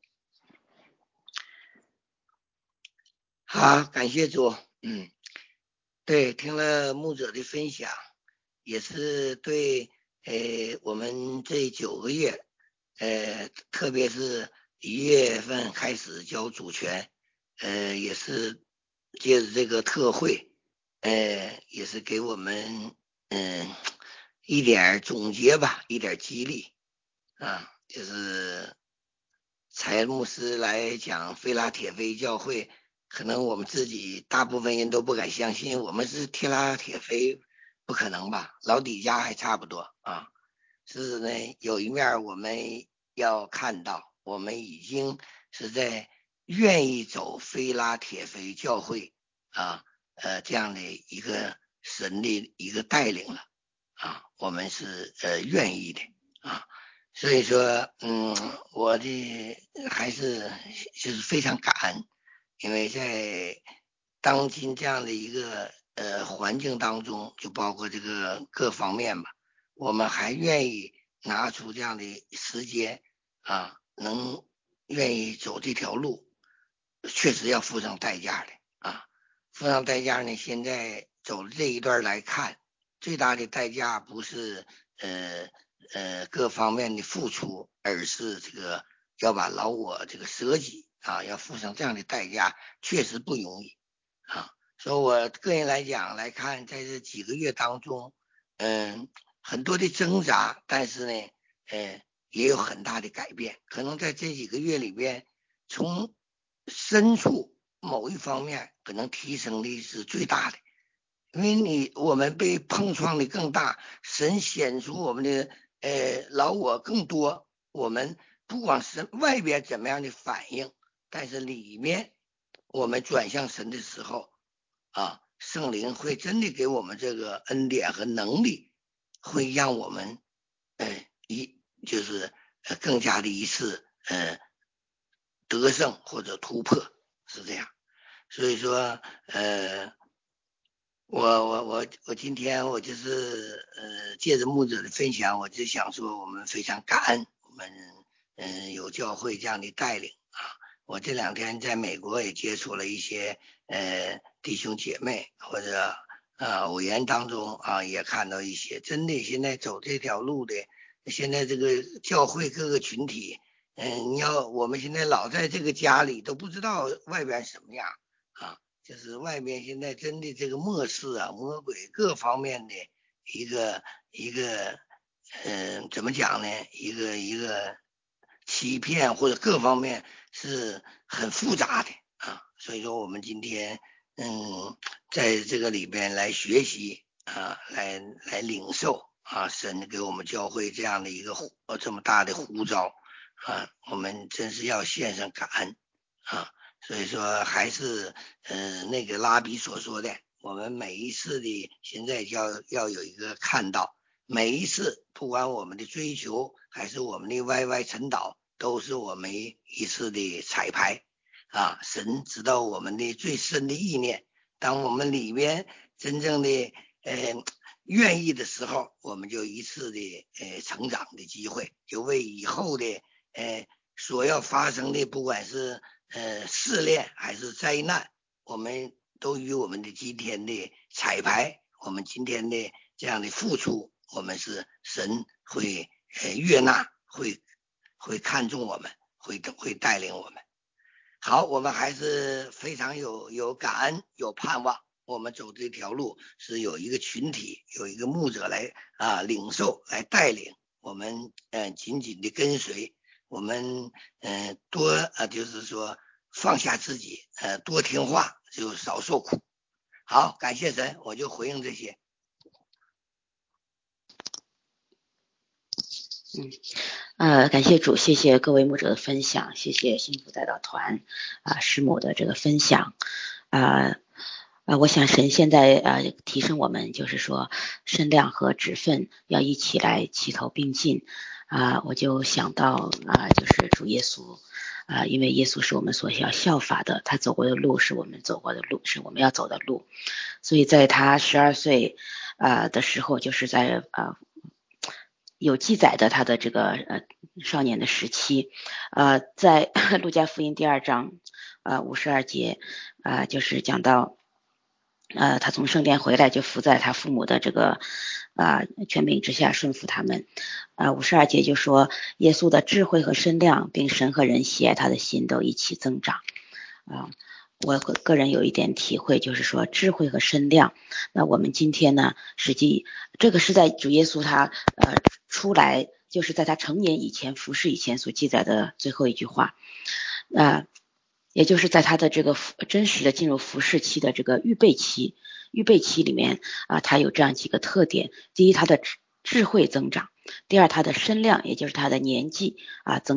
好，感谢主。嗯，对，听了牧者的分享，也是对呃我们这九个月，呃特别是一月份开始交主权，呃也是借着这个特会，呃也是给我们嗯、呃、一点总结吧，一点激励啊，就是柴牧师来讲菲拉铁菲教会。可能我们自己大部分人都不敢相信，我们是提拉铁菲，不可能吧？老底家还差不多啊。是呢，有一面我们要看到， 我们已经是在愿意走非拉铁非教会啊呃这样的一个神的一个带领了啊，我们是呃愿意的啊，所以说嗯我的还是就是非常感恩，因为在当今这样的一个呃环境当中，就包括这个各方面吧，我们还愿意拿出这样的时间啊，能愿意走这条路，确实要付上代价的啊。付上代价呢，现在走这一段来看，最大的代价不是呃呃各方面的付出，而是这个要把老我这个舍己啊，要付上这样的代价，确实不容易啊。所以我个人来讲来看，在这几个月当中，嗯，很多的挣扎，但是呢，呃，也有很大的改变。可能在这几个月里边，从深处某一方面可能提升的是最大的，因为你我们被碰撞的更大，神显出我们的呃老我更多，我们不管是外边怎么样的反应，但是里面我们转向神的时候啊，圣灵会真的给我们这个恩典和能力，会让我们呃一就是呃更加的一次呃得胜或者突破，是这样。所以说呃我我我我今天我就是呃借着牧者的分享，我就想说我们非常感恩我们嗯、呃、有教会这样的带领啊。我这两天在美国也接触了一些呃弟兄姐妹，或者呃偶然当中啊也看到一些真的现在走这条路的，现在这个教会各个群体，嗯、呃、你要我们现在老在这个家里都不知道外边什么样啊。就是外面现在真的这个末世啊，魔鬼各方面的一个一个，嗯、呃，怎么讲呢？一个一个欺骗或者各方面是很复杂的啊。所以说我们今天嗯，在这个里边来学习啊，来来领受啊，神给我们教会这样的一个呃这么大的呼召啊，我们真是要献上感恩啊。所以说还是呃那个拉比所说的，我们每一次的现在要要有一个看到，每一次不管我们的追求还是我们的歪歪沉倒，都是我们一次的彩排啊。神知道我们的最深的意念，当我们里面真正的呃愿意的时候，我们就一次的呃成长的机会，就为以后的呃所要发生的，不管是呃试炼还是灾难，我们都与我们的今天的彩排，我们今天的这样的付出，我们是神会呃悦纳，会会看重我们，会会带领我们。好，我们还是非常有有感恩，有盼望。我们走这条路是有一个群体，有一个牧者来啊领受，来带领我们，呃紧紧的跟随。我们呃多呃就是说放下自己，呃多听话，就少受苦。好，感谢神，我就回应这些。 嗯，呃，感谢主，谢谢各位牧者的分享，谢谢幸福代祷团啊师母的这个分享啊。啊，我想神现在呃提升我们，就是说身量和职分要一起来齐头并进啊。我就想到啊，就是主耶稣啊，因为耶稣是我们所要效法的，他走过的路是我们走过的路，是我们要走的路。所以在他十二岁啊的时候，就是在啊有记载的他的这个呃少年的时期，呃，在路加福音第二章呃五十二节啊，就是讲到。呃，他从圣殿回来就伏在他父母的这个啊、呃、权柄之下顺服他们。啊，五十二节就说耶稣的智慧和身量，并神和人喜爱他的心都一起增长。啊，我个人有一点体会，就是说智慧和身量。那我们今天呢，实际这个是在主耶稣他呃出来，就是在他成年以前服侍以前所记载的最后一句话。啊、呃。也就是在他的这个真实的进入服侍期的这个预备期，预备期里面啊，他有这样几个特点：第一，他的智慧增长；第二，他的身量，也就是他的年纪啊增长；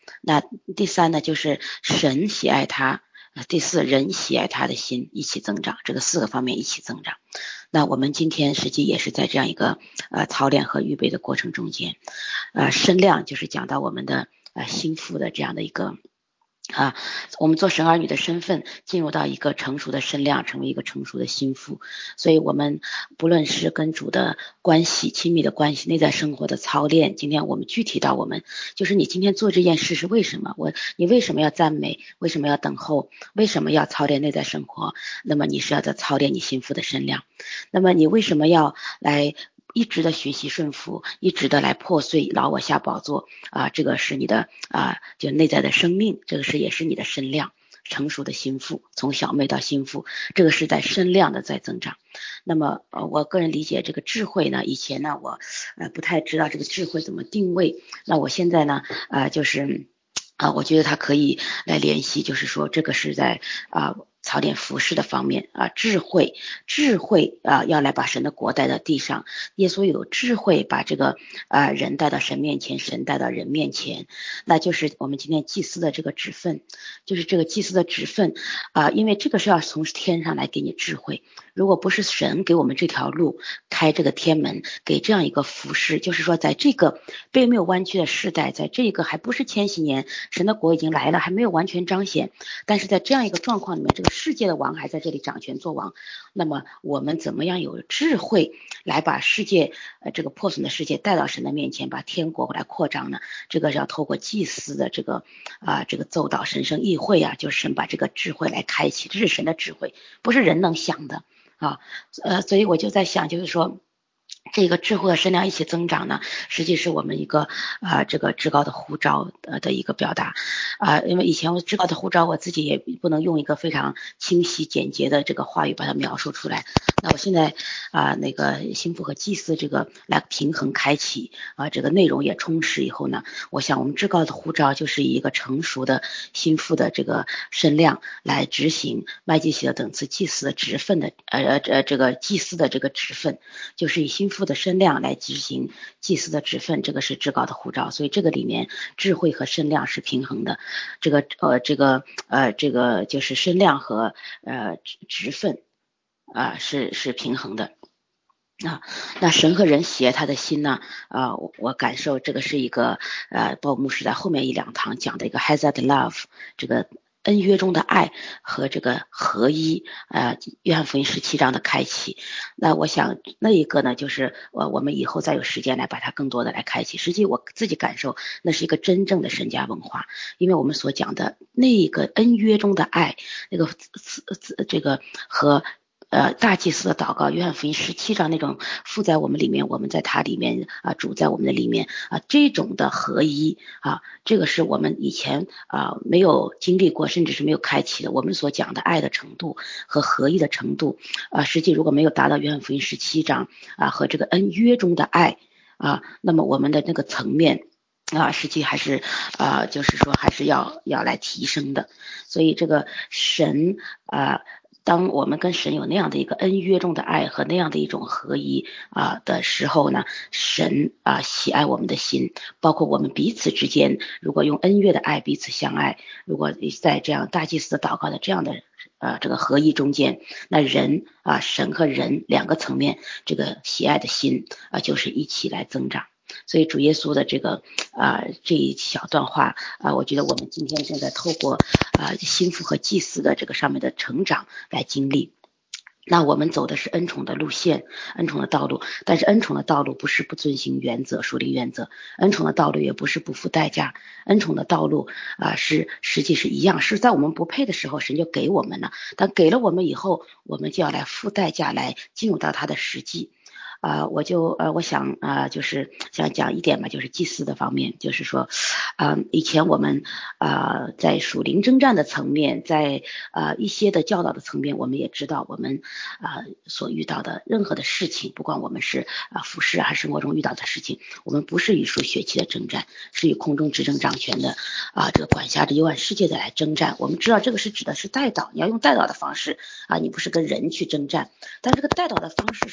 那第三呢，就是神喜爱他，第四人喜爱他的心一起增长，这个四个方面一起增长。那我们今天实际也是在这样一个呃操练和预备的过程中间，呃身量就是讲到我们的呃心腹的这样的一个啊，我们做神儿女的身份进入到一个成熟的身量，成为一个成熟的心腹，所以我们不论是跟主的关系、亲密的关系、内在生活的操练，今天我们具体到我们就是你今天做这件事是为什么？我你为什么要赞美？为什么要等候？为什么要操练内在生活？那么你是要在操练你心腹的身量。那么你为什么要来一直的学习顺服，一直的来破碎老我下宝座啊？这个是你的啊，就内在的生命，这个是也是你的身量，成熟的心腹，从小妹到心腹，这个是在身量的在增长。那么呃，我个人理解这个智慧呢，以前呢我呃不太知道这个智慧怎么定位，那我现在呢呃就是啊、呃，我觉得它可以来联系，就是说这个是在啊。呃操练服饰的方面啊，智慧，智慧啊，要来把神的国带到地上。耶稣有智慧把这个啊人带到神面前，神带到人面前，那就是我们今天祭司的这个职分，就是这个祭司的职分啊，因为这个是要从天上来给你智慧。如果不是神给我们这条路，开这个天门，给这样一个服饰，就是说在这个背没有弯曲的时代，在这个还不是千禧年，神的国已经来了，还没有完全彰显，但是在这样一个状况里面，这个世界的王还在这里掌权做王，那么我们怎么样有智慧来把世界呃这个破损的世界带到神的面前，把天国来扩张呢？这个是要透过祭司的这个啊、呃、这个奏导神圣议会啊，就是神把这个智慧来开启，这是神的智慧，不是人能想的啊。呃，所以我就在想，就是说。这个智慧和身量一起增长呢，实际是我们一个啊、呃、这个至高的呼召呃的一个表达啊、呃，因为以前我至高的呼召我自己也不能用一个非常清晰简洁的这个话语把它描述出来。那我现在啊、呃、那个心腹和祭司这个来平衡开启啊、呃、这个内容也充实以后呢，我想我们至高的呼召就是以一个成熟的心腹的这个身量来执行麦基洗德等次祭司的职分的呃呃这个祭司的这个职分，就是以心腹的身量来执行祭司的职分，这个是至高的呼召，所以这个里面智慧和身量是平衡的，这个呃这个呃这个就是身量和呃职分啊、呃、是是平衡的。啊，那神和人喜爱他的心呢？啊、呃，我感受这个是一个呃，鲍牧师在后面一两堂讲的一个 Hesed Love， 这个恩约中的爱和这个合一，呃，约翰福音十七章的开启。那我想那一个呢，就是呃，我们以后再有时间来把它更多的来开启。实际我自己感受，那是一个真正的神家文化，因为我们所讲的那个恩约中的爱，那个这个和。呃，大祭司的祷告，约翰福音十七章那种附在我们里面，我们在他里面啊，主在我们的里面啊，这种的合一啊，这个是我们以前啊没有经历过，甚至是没有开启的。我们所讲的爱的程度和合一的程度啊，实际如果没有达到约翰福音十七章啊和这个恩约中的爱啊，那么我们的那个层面。啊，实际还是啊，就是说还是要要来提升的，所以这个神啊。当我们跟神有那样的一个恩约中的爱和那样的一种合一啊的时候呢，神啊喜爱我们的心，包括我们彼此之间，如果用恩约的爱彼此相爱，如果在这样大祭司的祷告的这样的呃这个合一中间，那人啊神和人两个层面这个喜爱的心啊就是一起来增长。所以主耶稣的这个啊、呃、这一小段话啊、呃，我觉得我们今天正在透过啊、呃、心腹和祭司的这个上面的成长来经历。那我们走的是恩宠的路线，恩宠的道路，但是恩宠的道路不是不遵行原则，属灵原则，恩宠的道路也不是不付代价，恩宠的道路啊、呃、是实际是一样，是在我们不配的时候神就给我们了，但给了我们以后，我们就要来付代价来进入到他的实际。啊、呃，我就呃，我想啊、呃，就是想讲一点嘛，就是祭司的方面，就是说，啊、呃，以前我们啊、呃，在属灵征战的层面，在啊、呃、一些的教导的层面，我们也知道我们啊、呃、所遇到的任何的事情，不管我们是啊、呃、服侍还是生活中遇到的事情，我们不是与属血气的征战，是与空中执政掌权的啊、呃、这个管辖着幽暗世界的来征战。我们知道这个是指的是代祷，你要用代祷的方式啊，你不是跟人去征战，但这个代祷的方式是。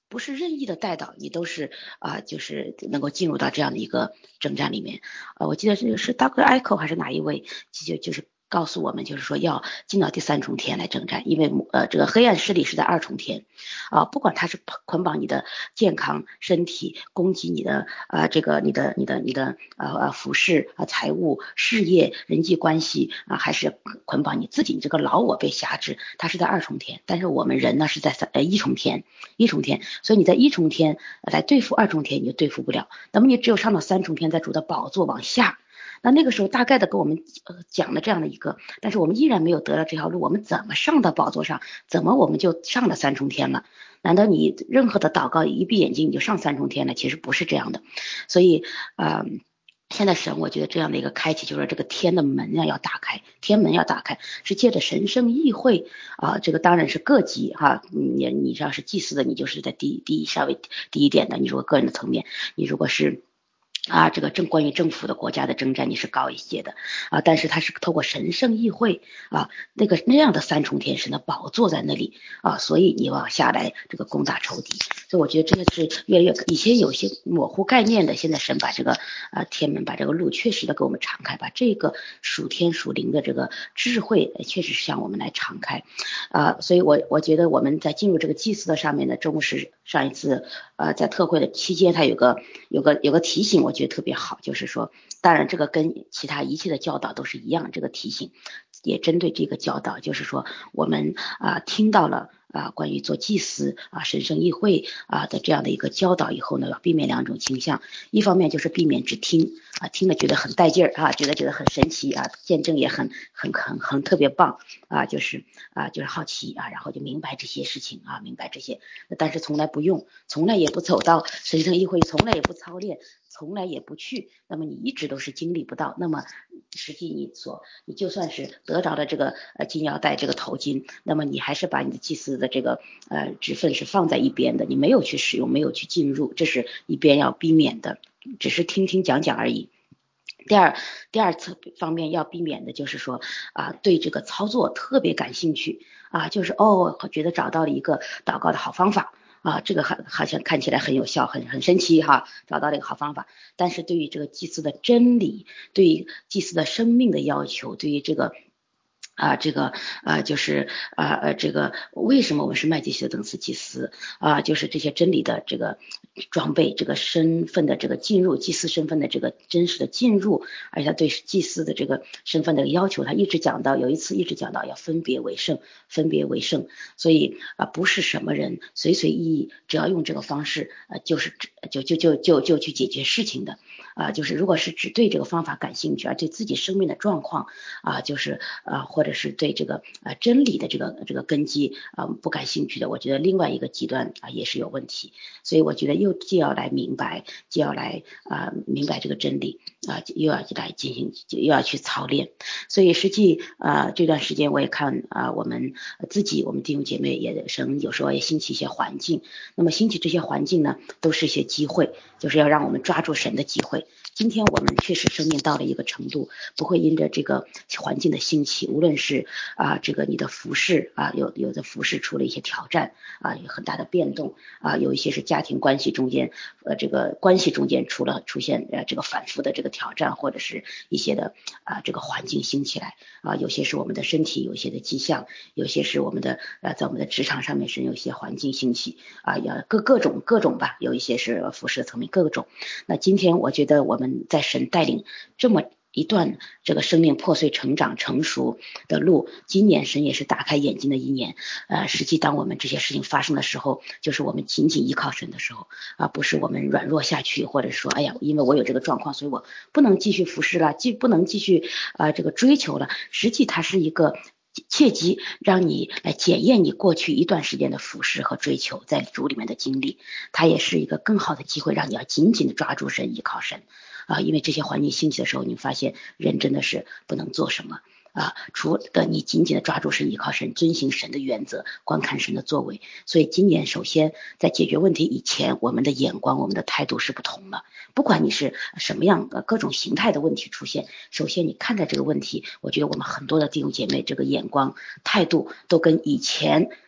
不是任意的带导，你都是啊、呃，就是能够进入到这样的一个征战里面。呃，我记得是是 Doctor Echo 还是哪一位，就就是告诉我们，就是说要进到第三重天来征战，因为呃这个黑暗势力是在二重天，啊、呃，不管它是捆绑你的健康身体，攻击你的啊、呃、这个你的你的你的呃呃服饰啊、呃、财务事业人际关系啊、呃，还是捆绑你自己，你这个老我被辖制，它是在二重天，但是我们人呢是在三呃一重天，一重天，所以你在一重天来对付二重天你就对付不了，那么你只有上到三重天，在主的宝座往下。那那个时候大概的跟我们呃讲了这样的一个，但是我们依然没有得到这条路，我们怎么上到宝座上？怎么我们就上了三重天了？难道你任何的祷告一闭眼睛你就上三重天了？其实不是这样的。所以呃现在神我觉得这样的一个开启，就是这个天的门呀要打开，天门要打开，是借着神圣议会啊，这个当然是各级哈，你你要是祭司的，你就是在第第一稍微低一点的，你如果个人的层面，你如果是。啊，这个政关于政府的国家的征战你是高一些的啊，但是它是透过神圣议会啊，那个那样的三重天神的宝座在那里啊，所以你往下来这个攻打仇敌，所以我觉得这个是越来越以前有些模糊概念的，现在神把这个啊天门把这个路确实的给我们敞开，把这个属天属灵的这个智慧确实是向我们来敞开啊，所以我我觉得我们在进入这个祭司的上面呢，周牧师上一次呃在特会的期间，他有个有个有个提醒，我觉得特别好，就是说，当然这个跟其他一切的教导都是一样，这个提醒也针对这个教导，就是说我们啊、呃、听到了啊关于做祭司啊神圣议会啊的这样的一个教导以后呢，要避免两种倾向，一方面就是避免只听啊听了觉得很带劲儿啊，觉得觉得很神奇啊，见证也很很很很特别棒啊，就是啊就是好奇啊，然后就明白这些事情啊，明白这些，但是从来不用，从来也不走到神圣议会，从来也不操练。从来也不去，那么你一直都是经历不到，那么实际你所你就算是得着了这个呃金腰带这个头巾，那么你还是把你的祭司的这个呃职分是放在一边的，你没有去使用，没有去进入，这是一边要避免的，只是听听讲讲而已。第二，第二次方面要避免的就是说啊，对这个操作特别感兴趣啊，就是哦，觉得找到了一个祷告的好方法。啊，这个好好像看起来很有效，很很神奇哈，找到了一个好方法。但是对于这个祭司的真理，对于祭司的生命的要求，对于这个啊，这个啊，就是啊呃，这个为什么我们是麦基洗德登斯祭司啊？就是这些真理的这个装备，这个身份的这个进入，祭司身份的这个真实的进入，而且他对祭司的这个身份的要求，他一直讲到，有一次一直讲到要分别为圣，分别为圣。所以啊，不是什么人随随意意，只要用这个方式，呃，就是就就就就就去解决事情的啊，就是如果是只对这个方法感兴趣，而对自己生命的状况啊，就是啊，或者是对这个啊真理的这个这个根基啊不感兴趣的，我觉得另外一个极端啊也是有问题。所以我觉得又既要来明白，既要来啊明白这个真理啊，又要来进行，又要去操练。所以实际啊这段时间我也看啊我们自己，我们弟兄姐妹也神有时候也兴起一些环境，那么兴起这些环境呢，都是一些机会，就是要让我们抓住神的机会。今天我们确实生命到了一个程度，不会因着这个环境的兴起，无论是啊这个你的服饰啊，有有的服饰出了一些挑战啊，有很大的变动啊，有一些是家庭关系中间呃这个关系中间出了出现呃这个反复的这个挑战，或者是一些的啊这个环境兴起来啊，有些是我们的身体有一些的迹象，有些是我们的呃在我们的职场上面是有一些环境兴起啊，要各各种各种吧，有一些是服饰层面各种。那今天我觉得我们在神带领这么一段这个生命破碎成长成熟的路，今年神也是打开眼睛的一年。呃，实际当我们这些事情发生的时候，就是我们紧紧依靠神的时候啊，不是我们软弱下去，或者说哎呀，因为我有这个状况，所以我不能继续服侍了，既不能继续啊、呃、这个追求了。实际它是一个切机，让你来检验你过去一段时间的服侍和追求在主里面的经历，它也是一个更好的机会，让你要紧紧的抓住神，依靠神啊！因为这些环境兴起的时候，你发现人真的是不能做什么啊，除了你紧紧的抓住神，依靠神，遵行神的原则，观看神的作为。所以今年首先在解决问题以前，我们的眼光我们的态度是不同的，不管你是什么样的各种形态的问题出现，首先你看待这个问题，我觉得我们很多的弟兄姐妹这个眼光态度都跟以前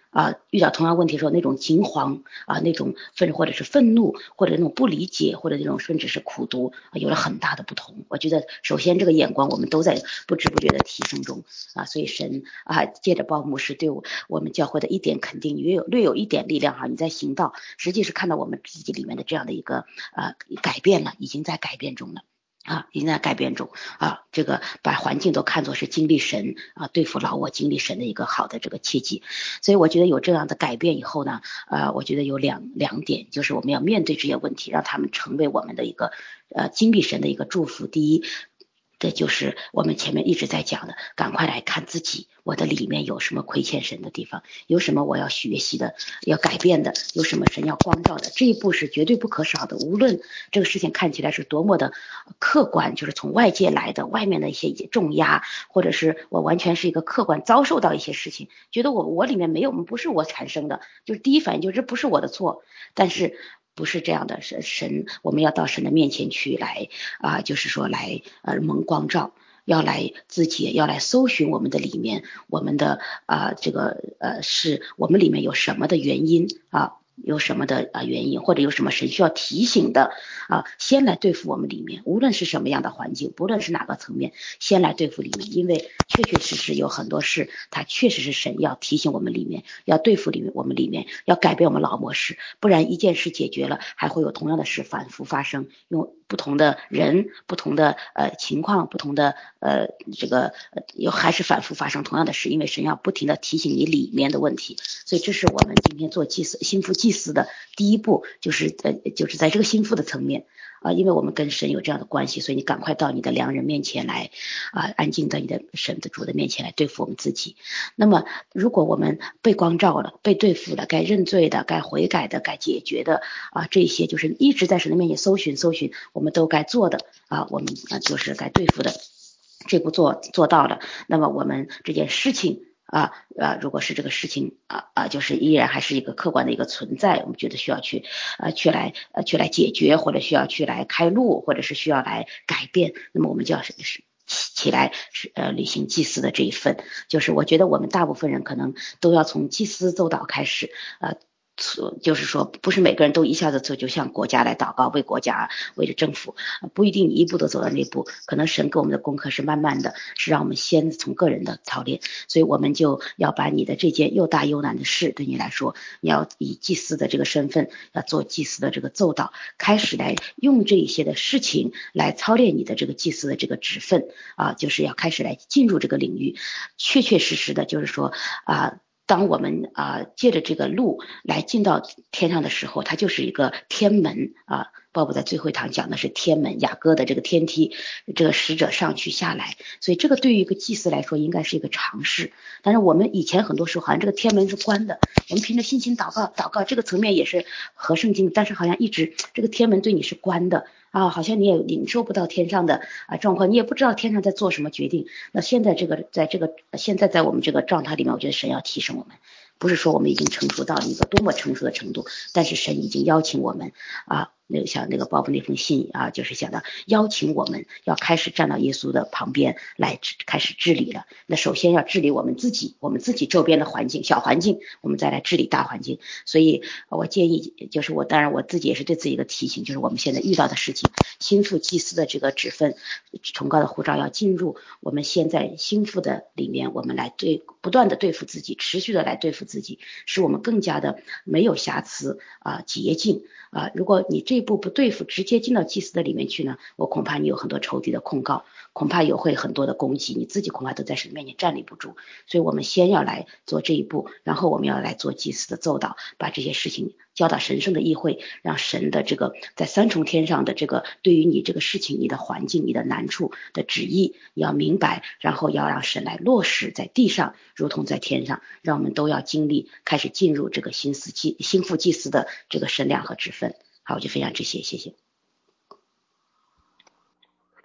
啊，遇到同样问题的时候那种惊慌啊，那种愤或者是愤怒，或者那种不理解，或者那种甚至是苦读，啊，有了很大的不同。我觉得首先这个眼光我们都在不知不觉的提升中啊，所以神啊借着鲍牧师对我我们教会的一点肯定，略有略有一点力量哈，你在行道，实际是看到我们自己里面的这样的一个呃改变了，已经在改变中了。啊，已经在改变中啊，这个把环境都看作是经历神啊，对付老我经历神的一个好的这个契机。所以我觉得有这样的改变以后呢，呃，我觉得有两两点，就是我们要面对这些问题，让他们成为我们的一个呃经历神的一个祝福。第一，这就是我们前面一直在讲的，赶快来看自己，我的里面有什么亏欠神的地方，有什么我要学习的，要改变的，有什么神要光照的，这一步是绝对不可少的。无论这个事情看起来是多么的客观，就是从外界来的，外面的一些重压，或者是我完全是一个客观遭受到一些事情，觉得我我里面没有，不是我产生的，就是第一反应就是这不是我的错，但是不是这样的，是神，我们要到神的面前去来啊、呃，就是说来呃蒙光照，要来自己要来搜寻我们的里面，我们的啊、呃、这个呃是我们里面有什么的原因啊。有什么的啊原因，或者有什么神需要提醒的啊，先来对付我们里面，无论是什么样的环境，不论是哪个层面，先来对付里面，因为确确实实有很多事，它确实是神要提醒我们里面，要对付里面我们里面，要改变我们老模式，不然一件事解决了，还会有同样的事反复发生，用不同的人、不同的呃情况、不同的呃这个又、呃、还是反复发生同样的事，因为神要不停的提醒你里面的问题，所以这是我们今天做祭司、心腹祭司的第一步，就是呃就是在这个心腹的层面啊、呃，因为我们跟神有这样的关系，所以你赶快到你的良人面前来啊、呃，安静在你的神的主的面前来对付我们自己。那么如果我们被光照了、被对付了，该认罪的、该悔改的、该解决的啊，这些就是一直在神的面前搜寻搜寻，我们都该做的啊，我们啊就是该对付的，这步做做到了，那么我们这件事情啊啊，如果是这个事情啊啊，就是依然还是一个客观的一个存在，我们觉得需要去啊去来呃去来解决，或者需要去来开路，或者是需要来改变，那么我们就要是是起来是呃履行祭司的这一份，就是我觉得我们大部分人可能都要从祭司奏祷开始呃。就是说不是每个人都一下子做，就向国家来祷告，为国家为了政府，不一定一步都走到那步，可能神给我们的功课是慢慢的，是让我们先从个人的操练，所以我们就要把你的这件又大又难的事，对你来说你要以祭司的这个身份，要做祭司的这个奏祷，开始来用这一些的事情来操练你的这个祭司的这个职分啊，就是要开始来进入这个领域，确确实实的就是说啊，当我们啊、呃、借着这个路来进到天上的时候，它就是一个天门啊。鲍勃在最后一堂讲的是天门，雅各的这个天梯，这个使者上去下来，所以这个对于一个祭司来说应该是一个常识。但是我们以前很多时候好像这个天门是关的，我们凭着信心祷告，祷告这个层面也是合圣经，但是好像一直这个天门对你是关的啊，好像你也领受不到天上的啊状况，你也不知道天上在做什么决定。那现在这个在这个现在在我们这个状态里面，我觉得神要提升我们，不是说我们已经成熟到了一个多么成熟的程度，但是神已经邀请我们啊，那个像那个鲍勃那封信啊，就是想到邀请我们要开始站到耶稣的旁边来开始治理了。那首先要治理我们自己，我们自己周边的环境，小环境，我们再来治理大环境。所以我建议，就是我当然我自己也是对自己一个提醒，就是我们现在遇到的事情，心腹祭司的这个职分，崇高的护照要进入我们现在心腹的里面，我们来对不断的对付自己，持续的来对付自己，使我们更加的没有瑕疵啊，洁净啊。如果你这一步不对付，直接进到祭司的里面去呢，我恐怕你有很多仇敌的控告，恐怕也会很多的攻击，你自己恐怕都在神面前站立不住。所以我们先要来做这一步，然后我们要来做祭司的奏导，把这些事情交到神圣的议会，让神的这个在三重天上的这个对于你这个事情、你的环境、你的难处的旨意你要明白，然后要让神来落实在地上如同在天上，让我们都要经历开始进入这个心司祭心腹祭司的这个身量和职分。好，我就分享这些，谢谢。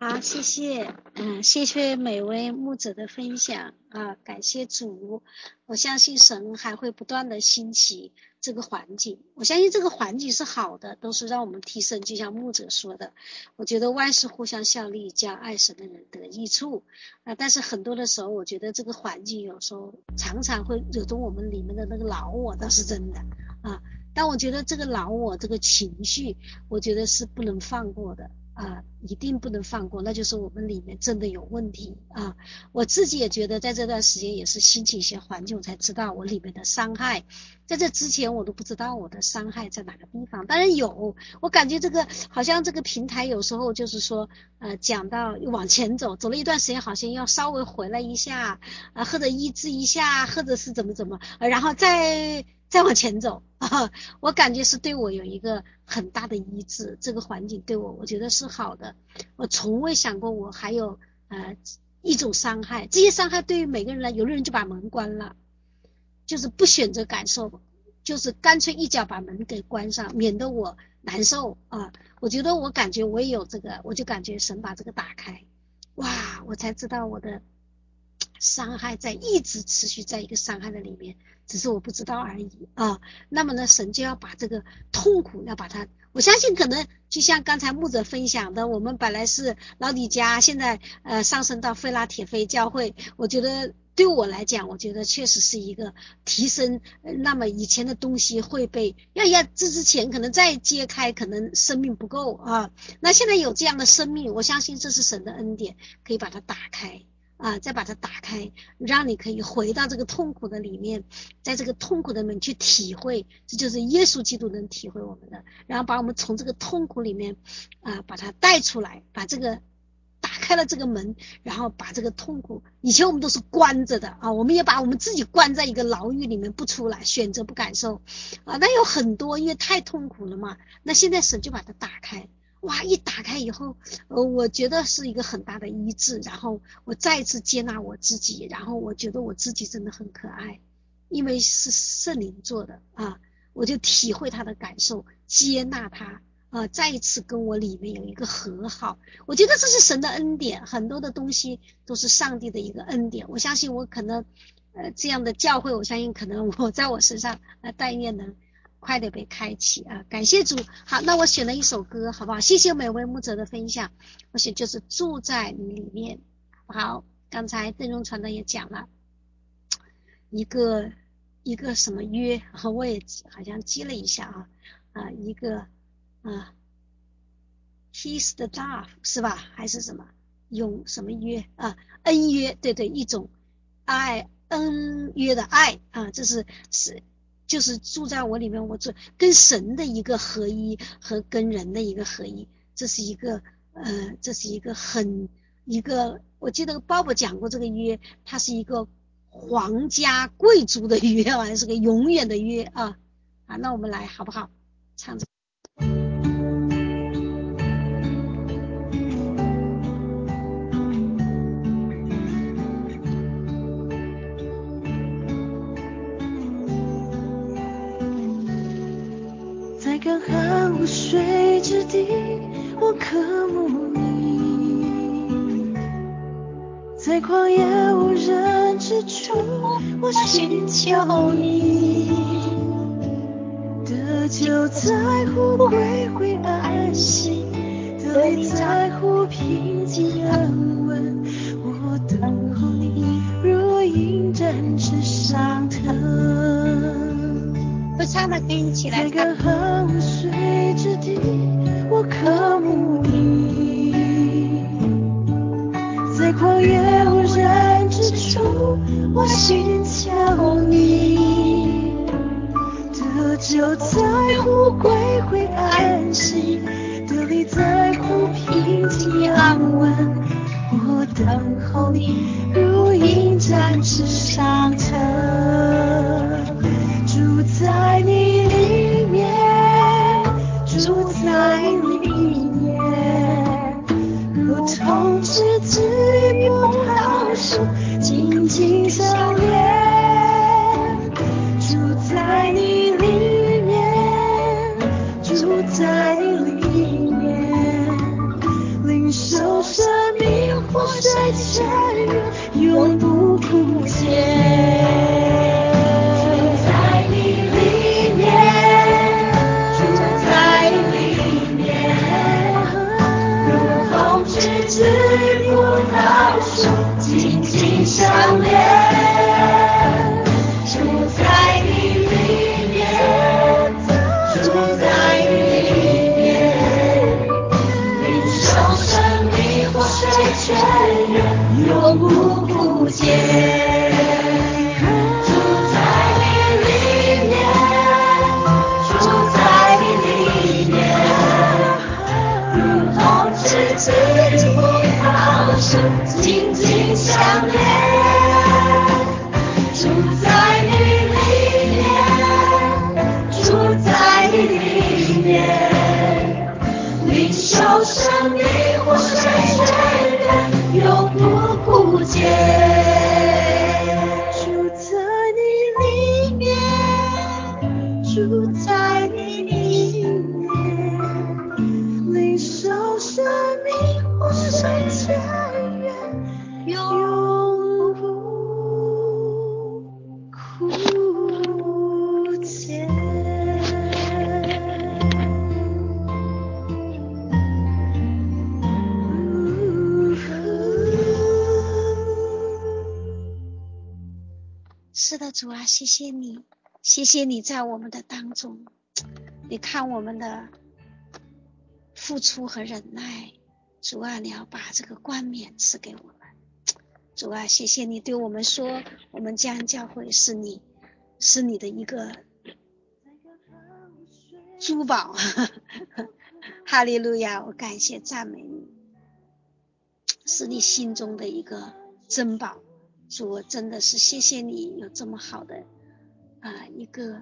好，谢谢，嗯，谢谢每位牧者的分享啊，感谢主，我相信神还会不断的兴起这个环境，我相信这个环境是好的，都是让我们提升，就像牧者说的，我觉得万事互相效力，叫爱神的人得益处啊，但是很多的时候，我觉得这个环境有时候常常会惹动我们里面的那个老我，倒是真的啊，但我觉得这个老我这个情绪，我觉得是不能放过的。啊，一定不能放过，那就是我们里面真的有问题啊！我自己也觉得，在这段时间也是兴起一些环境，我才知道我里面的伤害。在这之前，我都不知道我的伤害在哪个地方。当然有，我感觉这个好像这个平台有时候就是说，呃，讲到往前走，走了一段时间，好像要稍微回来一下，啊，或者医治一下，或者是怎么怎么，然后再。再往前走啊，我感觉是对我有一个很大的医治，这个环境对我我觉得是好的，我从未想过我还有呃一种伤害，这些伤害对于每个人来，有的人就把门关了，就是不选择感受，就是干脆一脚把门给关上，免得我难受啊。我觉得我感觉我也有这个，我就感觉神把这个打开，哇，我才知道我的伤害在一直持续在一个伤害的里面，只是我不知道而已啊。那么呢，神就要把这个痛苦要把它，我相信可能就像刚才牧者分享的，我们本来是老底嘉，现在呃上升到菲拉铁非教会，我觉得对我来讲，我觉得确实是一个提升。那么以前的东西会被要要这之前可能再揭开，可能生命不够啊。那现在有这样的生命，我相信这是神的恩典，可以把它打开。啊，再把它打开，让你可以回到这个痛苦的里面，在这个痛苦的里面去体会，这就是耶稣基督能体会我们的，然后把我们从这个痛苦里面啊把它带出来，把这个打开了这个门，然后把这个痛苦，以前我们都是关着的啊，我们也把我们自己关在一个牢狱里面不出来，选择不感受啊，那有很多因为太痛苦了嘛，那现在神就把它打开。哇，一打开以后，呃，我觉得是一个很大的医治，然后我再次接纳我自己，然后我觉得我自己真的很可爱，因为是圣灵做的啊，我就体会他的感受，接纳他啊，再一次跟我里面有一个和好，我觉得这是神的恩典，很多的东西都是上帝的一个恩典，我相信我可能呃这样的教会，我相信可能我在我身上呃但愿能快点被开启啊！感谢主。好，那我选了一首歌，好不好？谢谢每位牧者的分享。我选就是住在你里面，好。刚才邓荣传的也讲了一个一个什么约，我也好像记了一下啊啊，一个啊 ，kiss the dove 是吧？还是什么永什么约啊？恩约，对对，一种爱恩约的爱啊，这是是。就是住在我里面，我这跟神的一个合一和跟人的一个合一，这是一个呃，这是一个很一个，我记得鲍勃讲过这个约，它是一个皇家贵族的约啊，是个永远的约啊啊，那我们来好不好？唱这个。 在干旱无水之地，我渴慕你；在旷野无人之处，我寻求你。得救在乎归回安息，得力在乎平静安稳。我等候你，如鹰展翅上腾。 不唱的可以起来唱。 在干旱无水之地，我渴慕你；在旷野无人之处，我寻求你。得救在乎归回安息，得力在乎平静安稳。我等候你，如鹰展翅上腾。住在你里面，住在你里面，如同枝子与葡萄树紧紧相连。住在你里面，住在你里面，领受神永不枯竭。紧紧相连，住在你里面，住在你里面，领受生命活水泉源，永不枯竭。住在你里面，住在你里面，如同枝子不放手，紧紧相连，住在你里面，住在你里面，领受生命活水泉源，永不枯竭。住在你里面，住在你里面，领受生命活水泉源，永不枯竭。 是的，主啊，谢谢你，谢谢你在我们的当中，你看我们的付出和忍耐，主啊，你要把这个冠冕赐给我们。主啊，谢谢你对我们说，我们家人教会是你是你的一个珠宝。哈利路亚，我感谢赞美你，是你心中的一个珍宝。主，我真的是谢谢你有这么好的啊、呃、一个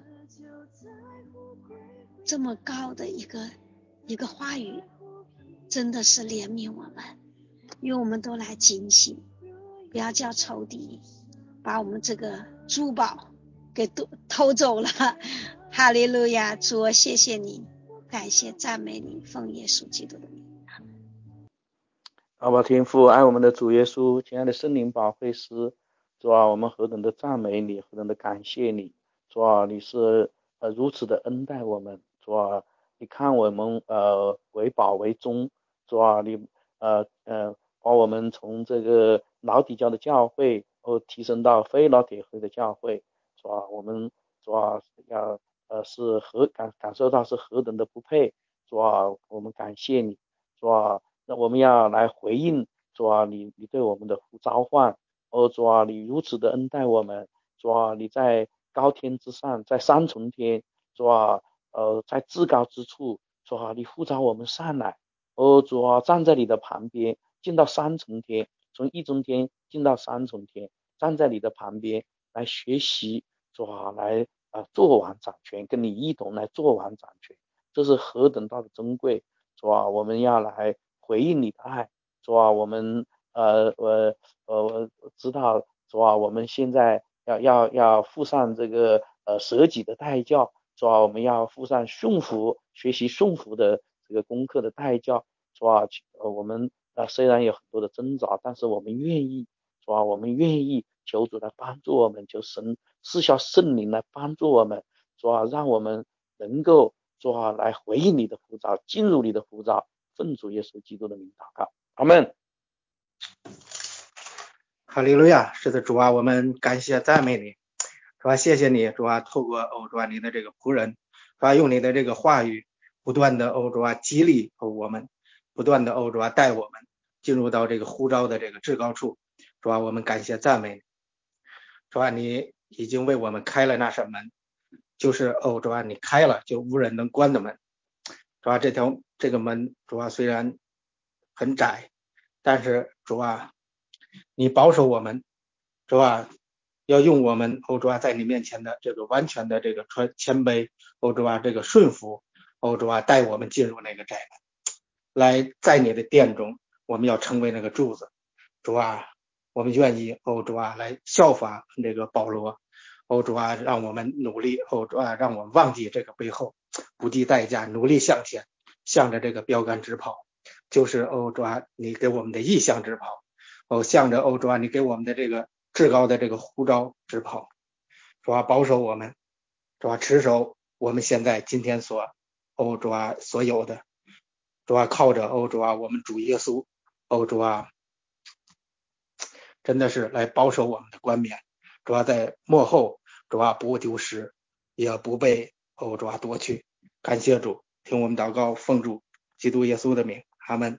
这么高的一个一个话语，真的是怜悯我们，因为我们都来警醒，不要叫仇敌把我们这个珠宝给偷走了。哈利路亚，主，我谢谢你，感谢赞美你，奉耶稣基督的名。 阿爸天父，爱我们的主耶稣，亲爱的圣灵保惠师，主啊，我们何等的赞美你，何等的感谢你，主啊，你是呃如此的恩待我们，主啊，你看我们呃为宝为忠，主啊，你呃呃把我们从这个老底教的教会哦提升到非老铁会的教会，主啊，我们主啊要呃是何感感受到是何等的不配，主啊，我们感谢你，主啊。那我们要来回应主啊，你你对我们的召唤，哦主啊，你如此的恩待我们，主啊，你在高天之上，在三重天，主啊，呃，在至高之处，主啊，你呼召我们上来，哦主啊，站在你的旁边，进到三重天，从一重天进到三重天，站在你的旁边来学习，主啊，来啊、呃、做王掌权，跟你一同来做王掌权，这是何等大的珍贵，主啊，我们要来回应你的爱，主啊，我们呃呃呃知道，主啊，我们现在要要要付上这个呃舍己的代价，主啊，我们要付上顺服学习顺服的这个功课的代价，主啊，呃我们呃虽然有很多的挣扎，但是我们愿意，主啊，我们愿意求主来帮助我们，求神赐下圣灵来帮助我们，主啊，让我们能够主啊来回应你的呼召，进入你的呼召。奉主耶稣基督的名祷告，阿们。 哈利路亚，是的，主啊，我们感谢赞美你，主啊，谢谢你，主啊，透过哦，主啊，你的这个仆人，主啊，用你的这个话语，不断的哦，主啊，激励哦我们，不断的哦，主啊，带我们进入到这个呼召的这个至高处，主啊，我们感谢赞美你，主啊，你已经为我们开了那扇门，就是哦，主啊，你开了就无人能关的门，主啊，这条这个门，主啊，虽然很窄，但是主啊，你保守我们，主啊，要用我们哦主啊在你面前的这个完全的这个谦谦卑，哦主啊这个顺服，哦主啊带我们进入那个窄门，来在你的殿中，我们要成为那个柱子，主啊，我们愿意哦主啊来效法这个保罗，哦主啊让我们努力，哦主啊让我们忘记这个背后，不计代价努力向前，向着这个标杆直跑，就是哦主啊你给我们的意向直跑， 哦，向着哦主啊你给我们的这个至高的这个呼召直跑，主啊保守我们，主啊持守我们现在今天所哦主啊所有的，主啊靠着哦主啊我们主耶稣，哦主啊真的是来保守我们的冠冕，主啊在末后主啊不丢失，也不被哦主啊夺去。感谢主，听我们祷告，奉主基督耶稣的名，阿们。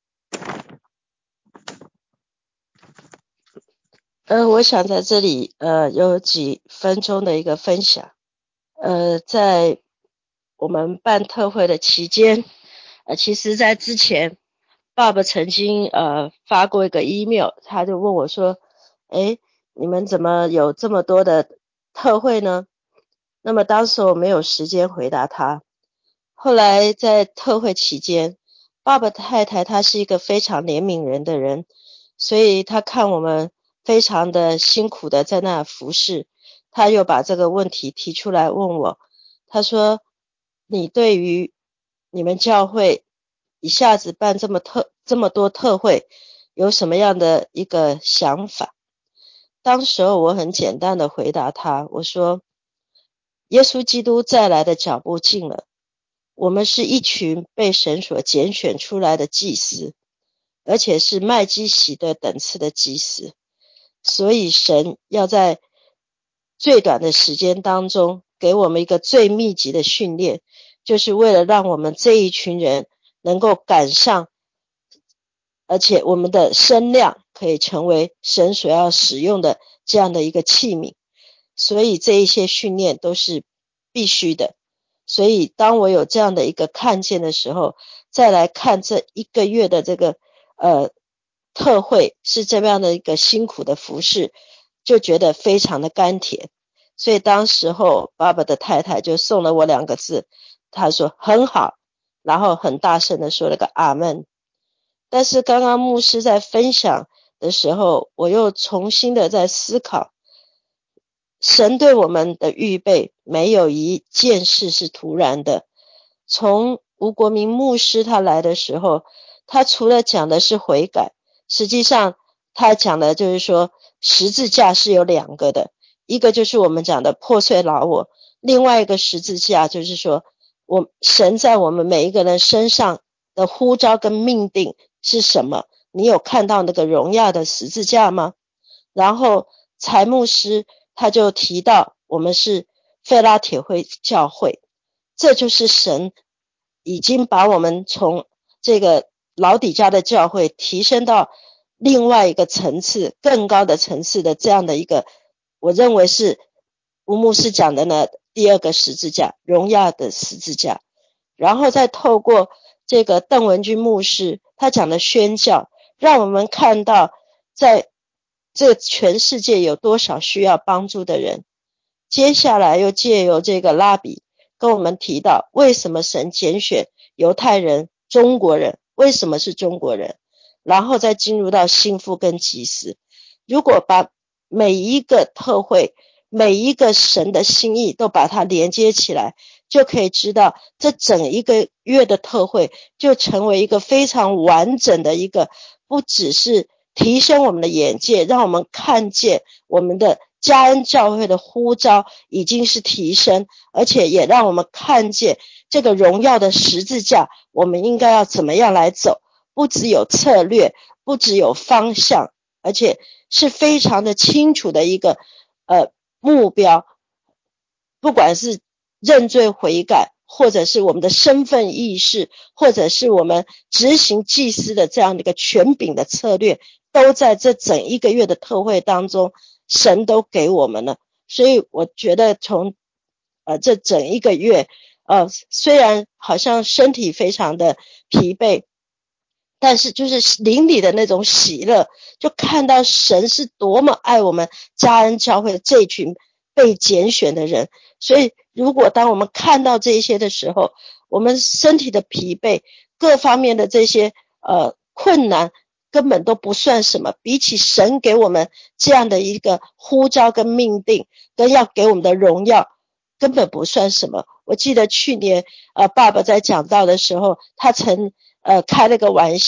呃，我想在这里呃有几分钟的一个分享。呃，在我们办特会的期间，呃，其实在之前，爸爸曾经呃发过一个 email， 他就问我说，诶，你们怎么有这么多的特会呢？那么当时我没有时间回答他。后来在特会期间，爸爸太太她是一个非常怜悯人的人，所以他看我们非常的辛苦的在那服侍，他又把这个问题提出来问我。他说，你对于你们教会一下子办这么特这么多特会有什么样的一个想法？当时候我很简单的回答他，我说耶稣基督再来的脚步近了，我们是一群被神所拣选出来的祭司，而且是麦基洗德等次的祭司，所以神要在最短的时间当中给我们一个最密集的训练，就是为了让我们这一群人能够赶上，而且我们的身量可以成为神所要使用的这样的一个器皿，所以这一些训练都是必须的。所以当我有这样的一个看见的时候，再来看这一个月的这个呃特会是这样的一个辛苦的服事，就觉得非常的甘甜。所以当时候爸爸的太太就送了我两个字，他说很好，然后很大声的说了个阿们。但是刚刚牧师在分享的时候，我又重新的在思考，神对我们的预备没有一件事是突然的。从吴国明牧师他来的时候，他除了讲的是悔改，实际上他讲的就是说十字架是有两个的，一个就是我们讲的破碎老我，另外一个十字架就是说我神在我们每一个人身上的呼召跟命定是什么？你有看到那个荣耀的十字架吗？然后财牧师他就提到我们是费拉铁会教会，这就是神已经把我们从这个老底家的教会提升到另外一个层次，更高的层次的这样的一个，我认为是吴牧师讲的呢第二个十字架，荣耀的十字架。然后再透过这个邓文君牧师他讲的宣教，让我们看到在这全世界有多少需要帮助的人。接下来又借由这个拉比跟我们提到为什么神拣选犹太人、中国人，为什么是中国人，然后再进入到心腹跟祭司。如果把每一个特会、每一个神的心意都把它连接起来，就可以知道这整一个月的特会就成为一个非常完整的一个，不只是提升我们的眼界，让我们看见我们的嘉恩教会的呼召已经是提升，而且也让我们看见这个荣耀的十字架我们应该要怎么样来走，不只有策略，不只有方向，而且是非常的清楚的一个呃目标，不管是认罪悔改，或者是我们的身份意识，或者是我们执行祭司的这样的一个权柄的策略，都在这整一个月的特会当中神都给我们了。所以我觉得从呃这整一个月呃虽然好像身体非常的疲惫，但是就是灵里的那种喜乐，就看到神是多么爱我们嘉恩教会的这群被拣选的人。所以如果当我们看到这些的时候，我们身体的疲惫，各方面的这些呃困难根本都不算什么，比起神给我们这样的一个呼召跟命定，跟要给我们的荣耀根本不算什么。我记得去年呃爸爸在讲道的时候，他曾呃开了个玩笑，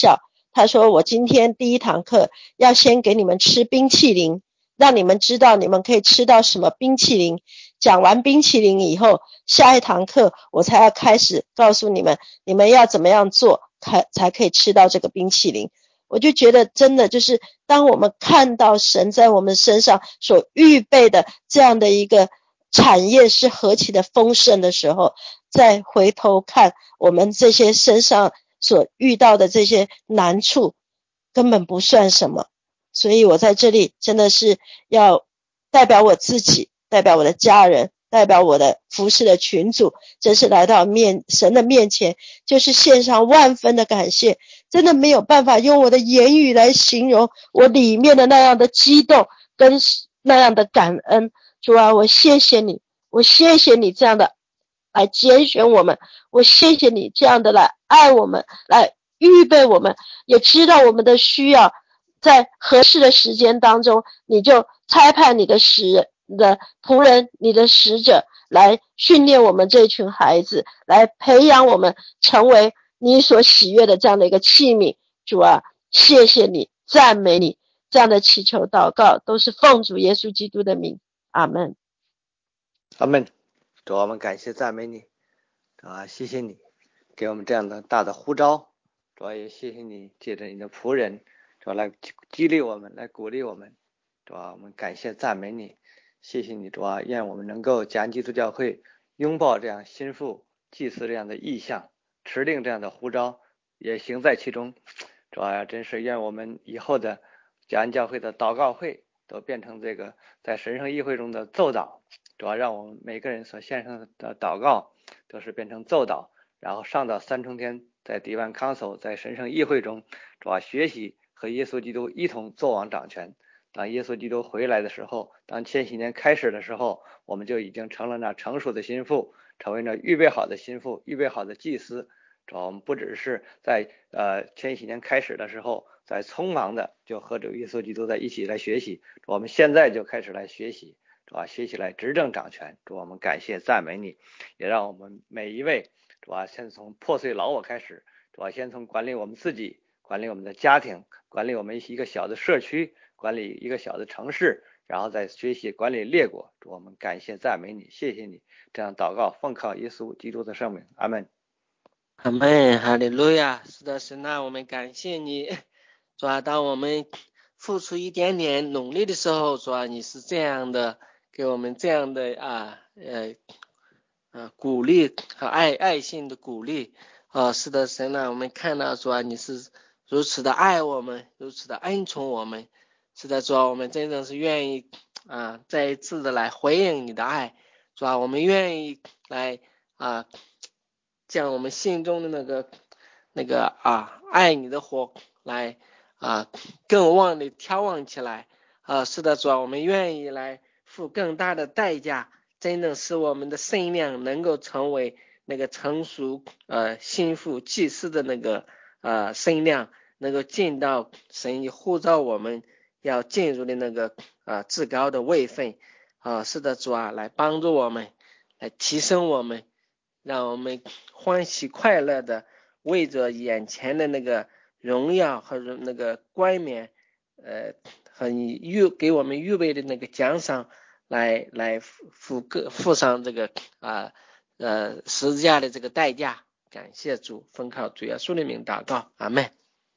他说我今天第一堂课要先给你们吃冰淇淋，让你们知道你们可以吃到什么冰淇淋。讲完冰淇淋以后，下一堂课我才要开始告诉你们，你们要怎么样做才才可以吃到这个冰淇淋。我就觉得真的就是当我们看到神在我们身上所预备的这样的一个产业是何其的丰盛的时候，再回头看我们这些身上所遇到的这些难处根本不算什么。所以我在这里真的是要代表我自己，代表我的家人，代表我的服侍的群组，真是来到面神的面前，就是献上万分的感谢。真的没有办法用我的言语来形容我里面的那样的激动跟那样的感恩。主啊，我谢谢你，我谢谢你这样的来拣选我们，我谢谢你这样的来爱我们，来预备我们，也知道我们的需要，在合适的时间当中，你就差派你的使你的仆人，你的使者来训练我们这群孩子，来培养我们成为你所喜悦的这样的一个器皿。主啊，谢谢你，赞美你，这样的祈求祷告都是奉主耶稣基督的名，阿们。 阿们。主啊，我们感谢赞美你，主啊，谢谢你给我们这样的大的呼召，主啊，也谢谢你借着你的仆人，主啊，来激励我们，来鼓励我们，主啊，我们感谢赞美你，谢谢你，主啊，愿我们能够嘉安基督教会拥抱这样心腹祭司这样的意向，持定这样的呼召，也行在其中。主啊，真是愿我们以后的嘉安教会的祷告会都变成这个在神圣议会中的奏祷，主要让我们每个人所献上的祷告都是变成奏祷，然后上到三重天，在迪万康索，在神圣议会中，主要学习和耶稣基督一同作王掌权。当耶稣基督回来的时候，当千禧年开始的时候，我们就已经成了那成熟的心腹，成为那预备好的心腹，预备好的祭司。主要我们不只是在呃千禧年开始的时候，在匆忙的就和主耶稣基督在一起来学习，我们现在就开始来学习，主啊，学习来执政掌权。主，我们感谢赞美你，也让我们每一位主啊，先从破碎老我开始，主啊，先从管理我们自己，管理我们的家庭，管理我们一个小的社区，管理一个小的城市，然后再学习管理列国。主，我们感谢赞美你，谢谢你。这样祷告奉靠耶稣基督的圣名，阿们。 阿们，哈利路亚。是的，神啊，我们感谢你，主啊，当我们付出一点点努力的时候，主啊，你是这样的给我们这样的啊呃呃鼓励和爱爱心的鼓励啊、呃。是的，神啊，我们看到主啊，你是如此的爱我们，如此的恩宠我们。是的，主啊，我们真的是愿意啊再一次的来回应你的爱，主啊，我们愿意来啊将我们心中的那个那个啊爱你的火来啊更旺的挑旺起来啊。是的，主啊，我们愿意来付更大的代价，真正使我们的身量能够成为那个成熟呃心腹祭司的那个呃身量，能够进到神呼召我们要进入的那个啊至高的位分啊。是的，主啊，来帮助我们，来提升我们，让我们欢喜快乐的为着眼前的那个荣耀和那个冠冕呃和你预给我们预备的那个奖赏来来付个付上这个啊呃十字架的这个代价。感谢主，奉靠主耶稣的名祷告，阿们。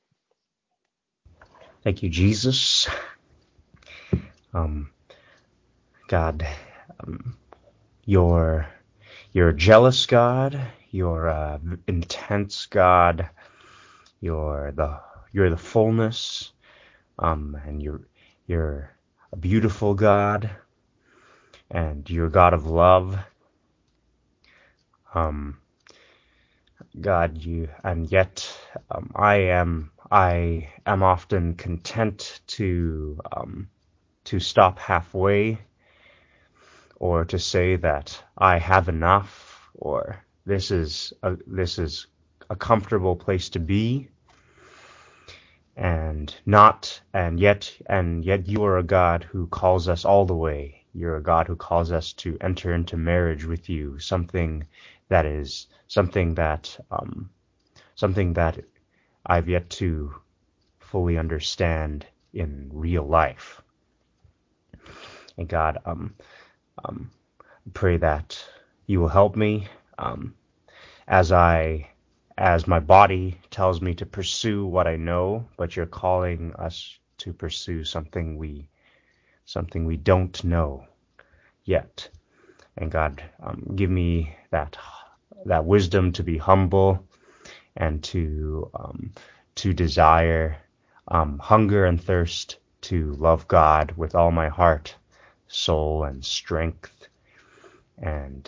Thank you, Jesus. Um, God, um, you're you're a jealous God. You're a intense God. You're the you're the fullness. Um, and you're you're a beautiful God. And you're a God of love. Um, God, you and yet um, I am I am often content to um, to stop halfway, or to say that I have enough, or this is a, this is a comfortable place to be, and not and yet and yet you are a God who calls us all the way. You're a God who calls us to enter into marriage with you, something that is something that um, something that I've yet to fully understand in real life. And God, um, um, pray that you will help me um, as I, as my body tells me to pursue what I know, but you're calling us to pursue something we, something we don't know yet. And God, um, give me that that wisdom to be humble and to um, to desire, um, hunger and thirst to love God with all my heart, soul, and strength, and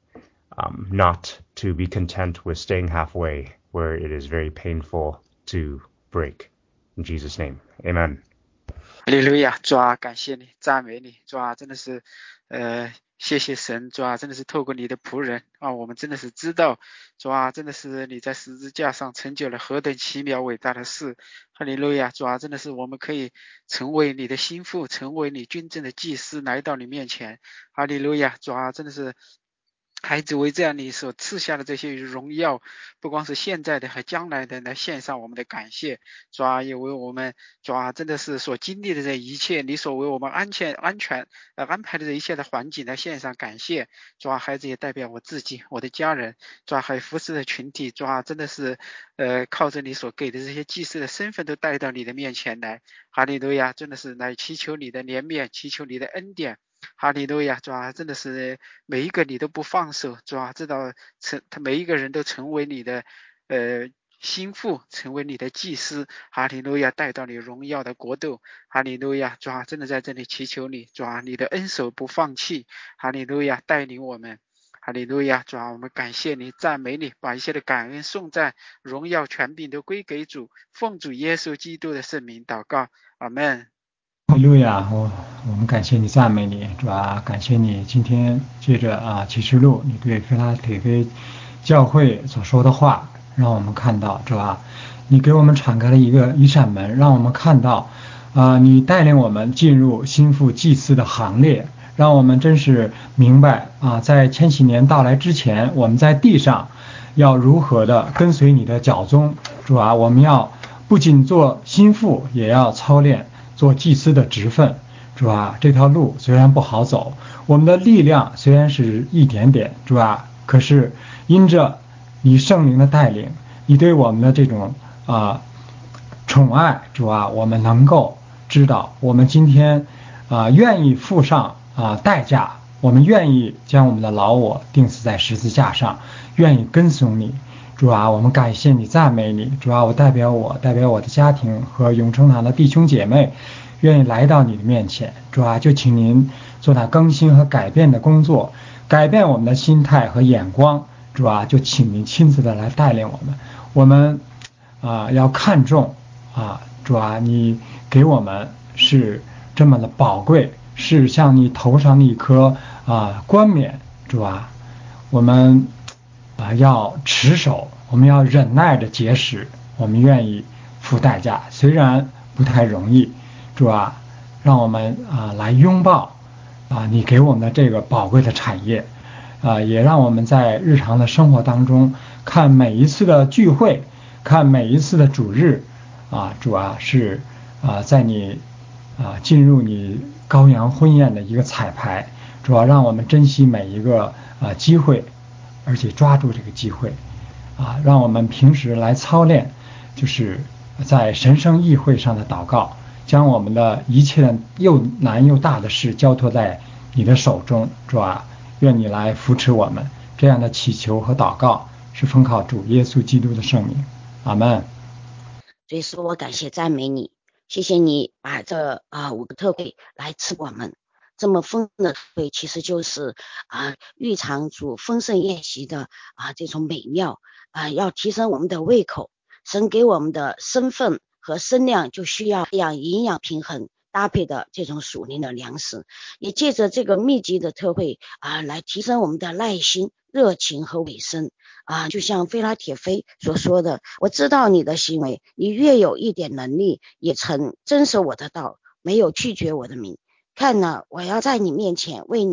um, not to be content with staying halfway where it is very painful to break. In Jesus' name, Amen. 哈利路亚，主啊，感谢你，赞美你，主啊，真的是，呃，谢谢神，主啊，真的是透过你的仆人啊，我们真的是知道，主啊，真的是你在十字架上成就了何等奇妙伟大的事，哈利路亚，主啊，真的是我们可以成为你的心腹，成为你军政的祭司，来到你面前，哈利路亚，主啊，真的是。孩子为这样你所赐下的这些荣耀，不光是现在的和将来的，来献上我们的感谢，主啊，也为我们主啊真的是所经历的这一切，你所为我们安全安全呃安排的这一切的环境来献上感谢，主啊，孩子也代表我自己，我的家人，主啊，还有服侍的群体，主啊，真的是呃靠着你所给的这些祭司的身份都带到你的面前来，哈利路亚，真的是来祈求你的怜悯，祈求你的恩典。哈利路亚，主啊，真的是每一个你都不放手，主啊，知道成他每一个人都成为你的呃心腹，成为你的祭司，哈利路亚，带到你荣耀的国度，哈利路亚，主啊，真的在这里祈求你，主啊，你的恩手不放弃，哈利路亚，带领我们，哈利路亚，主啊，我们感谢你，赞美你，把一切的感恩颂赞、荣耀、权柄都归给主，奉主耶稣基督的圣名祷告，阿们。 哈利路亚，我我们感谢你，赞美你，主啊，感谢你今天借着啊启示录，你对菲拉铁菲教会所说的话，让我们看到，主啊，你给我们敞开了一个一扇门，让我们看到，啊，你带领我们进入心腹祭司的行列，让我们真是明白啊，在千禧年到来之前，我们在地上要如何的跟随你的脚踪，主啊，我们要不仅做心腹，也要操练做祭司的职分，主啊，这条路虽然不好走，我们的力量虽然是一点点，主啊，可是因着你圣灵的带领，你对我们的这种啊宠爱，主啊，我们能够知道，我们今天啊愿意付上啊代价，我们愿意将我们的老我钉死在十字架上，愿意跟从你。主啊，我们感谢你，赞美你。主啊，我代表我，代表我的家庭和永生堂的弟兄姐妹，愿意来到你的面前。主啊，就请您做那更新和改变的工作，改变我们的心态和眼光。主啊，就请您亲自的来带领我们。我们啊要看重啊，主啊，你给我们是这么的宝贵，是像你头上的一颗啊冠冕。主啊，我们啊，要持守，我们要忍耐着节食，我们愿意付代价，虽然不太容易。主啊，让我们啊来拥抱啊你给我们的这个宝贵的产业，啊也让我们在日常的生活当中看每一次的聚会，看每一次的主日啊，主啊是啊在你啊进入你羔羊婚宴的一个彩排，主要让我们珍惜每一个啊机会。而且抓住这个机会啊，让我们平时来操练，就是在神圣议会上的祷告，将我们的一切又难又大的事交托在你的手中，主啊，愿你来扶持我们。这样的祈求和祷告是奉靠主耶稣基督的圣名，阿们。 所以说我感谢赞美你，谢谢你把这啊五个特会来赐我们。这么丰盛的特会，其实就是啊预尝主丰盛宴席的啊这种美妙啊，要提升我们的胃口。神给我们的身份和身量，就需要这样营养平衡搭配的这种属灵的粮食，也借着这个密集的特会啊，来提升我们的耐心、热情和委身啊。就像菲拉铁菲所说的，我知道你的行为，你越有一点能力，也曾遵守我的道，没有拒绝我的名。看呢，我要在你面前为你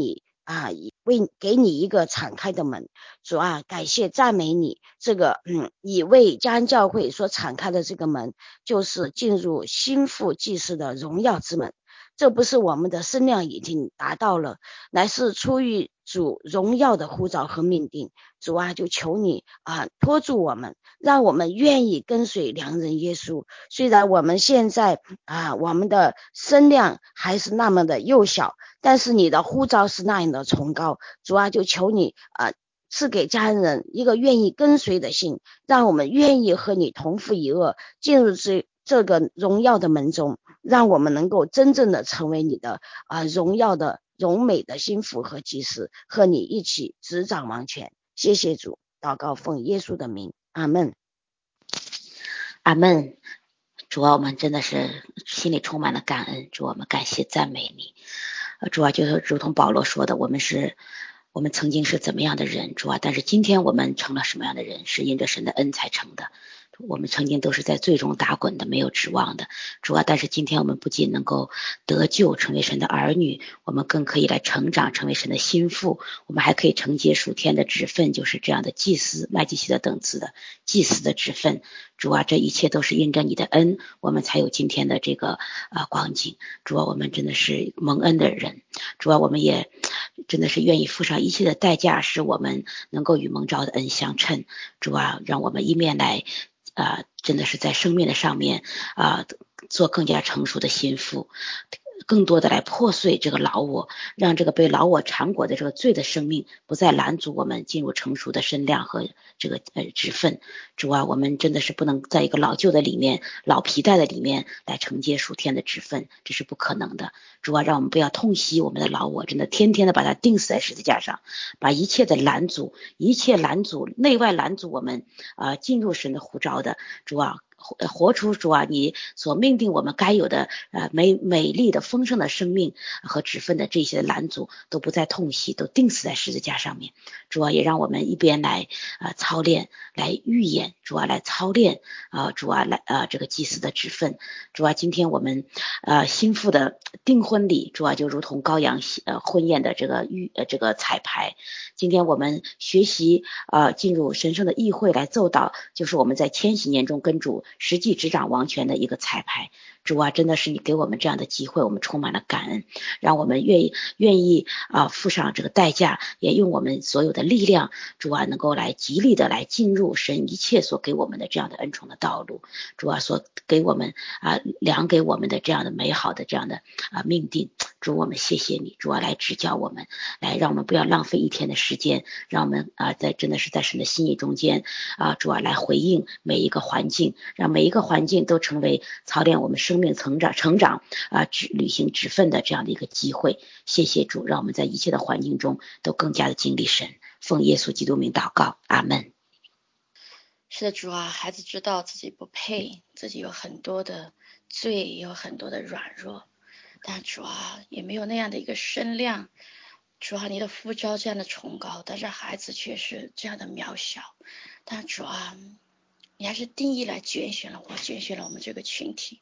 啊，为给你一个敞开的门。主啊，感谢赞美你，这个嗯，以为家恩教会所敞开的这个门，就是进入心腹祭司的荣耀之门。这不是我们的身量已经达到了，乃是出于主荣耀的呼召和命定。主啊，就求你啊，托住我们，让我们愿意跟随良人耶稣。虽然我们现在啊，我们的身量还是那么的幼小，但是你的呼召是那样的崇高。主啊，就求你啊，赐给家人一个愿意跟随的心，让我们愿意和你同父一轭，进入这这个荣耀的门中，让我们能够真正的成为你的啊荣耀的荣美的心腹和祭司，和你一起执掌王权。谢谢主，祷告奉耶稣的名，阿们， 阿们。主啊，我们真的是心里充满了感恩，主，我们感谢赞美你。主啊，就是如同保罗说的，我们是我们曾经是怎么样的人，主啊，但是今天我们成了什么样的人，是因着神的恩才成的。我们曾经都是在罪中打滚的，没有指望的，主啊，但是今天我们不仅能够得救，成为神的儿女，我们更可以来成长，成为神的心腹，我们还可以承接属天的职分，就是这样的祭司，麦基洗德等次的祭司的职分。主啊，这一切都是因着你的恩，我们才有今天的这个呃光景。主啊，我们真的是蒙恩的人，主啊，我们也真的是愿意付上一切的代价，使我们能够与蒙召的恩相称。主啊，让我们一面来啊、呃，真的是在生命的上面啊、呃，做更加成熟的心腹，更多的来破碎这个老我，让这个被老我缠裹的这个罪的生命不再拦阻我们进入成熟的身量和这个呃职分。主啊，我们真的是不能在一个老旧的里面、老皮带的里面来承接属天的职分，这是不可能的。主啊，让我们不要痛惜我们的老我，真的天天的把它钉死在十字架上，把一切的拦阻、一切拦阻、内外拦阻我们啊、呃、进入神的呼召的。主啊，活出主啊你所命定我们该有的呃美美丽的丰盛的生命和职分的这些拦阻都不再痛惜，都钉死在十字架上面。主啊，也让我们一边来呃操练，来预演，主啊来操练啊、呃、主啊来呃这个祭司的职分。主啊，今天我们呃心腹的订婚礼，主啊就如同羔羊呃婚宴的这个预呃这个彩排。今天我们学习呃进入神圣的议会来奏祷，就是我们在千禧年中跟主实际执掌王权的一个彩排。主啊，真的是你给我们这样的机会，我们充满了感恩，让我们愿意愿意啊、呃、付上这个代价，也用我们所有的力量，主啊能够来极力的来进入神一切所给我们的这样的恩宠的道路。主啊所给我们啊、呃、量给我们的这样的美好的这样的啊、呃、命定。主，我们谢谢你，主啊来指教我们，来让我们不要浪费一天的时间，让我们啊、呃、在真的是在神的心意中间啊、呃、主啊来回应每一个环境，让每一个环境都成为操练我们生命成长成长啊职、呃、履行职分的这样的一个机会。谢谢主，让我们在一切的环境中都更加的经历神。奉耶稣基督名祷告，阿们。 是的，主啊，孩子知道自己不配，自己有很多的罪，也有很多的软弱，但主啊也没有那样的一个身量。主啊，你的呼召这样的崇高，但是孩子却是这样的渺小。但主啊，你还是定义来拣选了我，拣选了我们这个群体。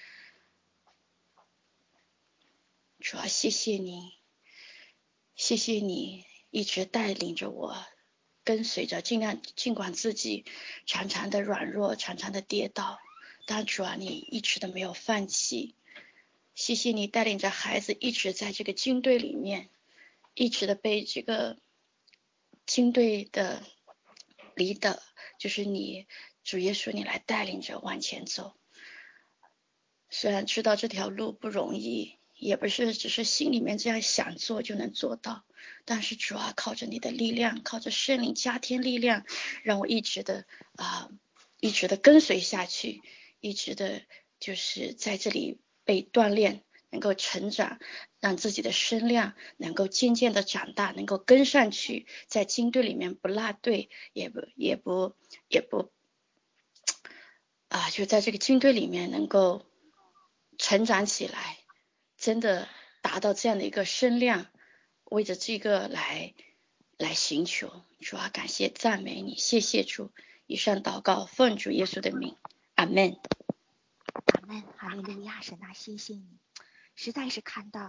主啊，谢谢你，谢谢你一直带领着我，跟随着，尽量尽管自己常常的软弱，常常的跌倒，但主啊，你一直都没有放弃。谢谢你带领着孩子一直在这个军队里面，一直的被这个军队的leader，就是你主耶稣，你来带领着往前走。虽然知道这条路不容易，也不是只是心里面这样想做就能做到，但是主啊，靠着你的力量，靠着圣灵加添力量，让我一直的啊、呃，一直的跟随下去，一直的就是在这里被锻炼，能够成长，让自己的身量能够渐渐的长大，能够跟上去，在军队里面不落队，也不也不也不啊，就在这个军队里面能够成长起来，真的达到这样的一个身量，为着这个来来寻求。主啊，感谢赞美你，谢谢主。以上祷告奉主耶稣的名，阿们。 阿们，哈利路亚，神啊，谢谢你，实在是看到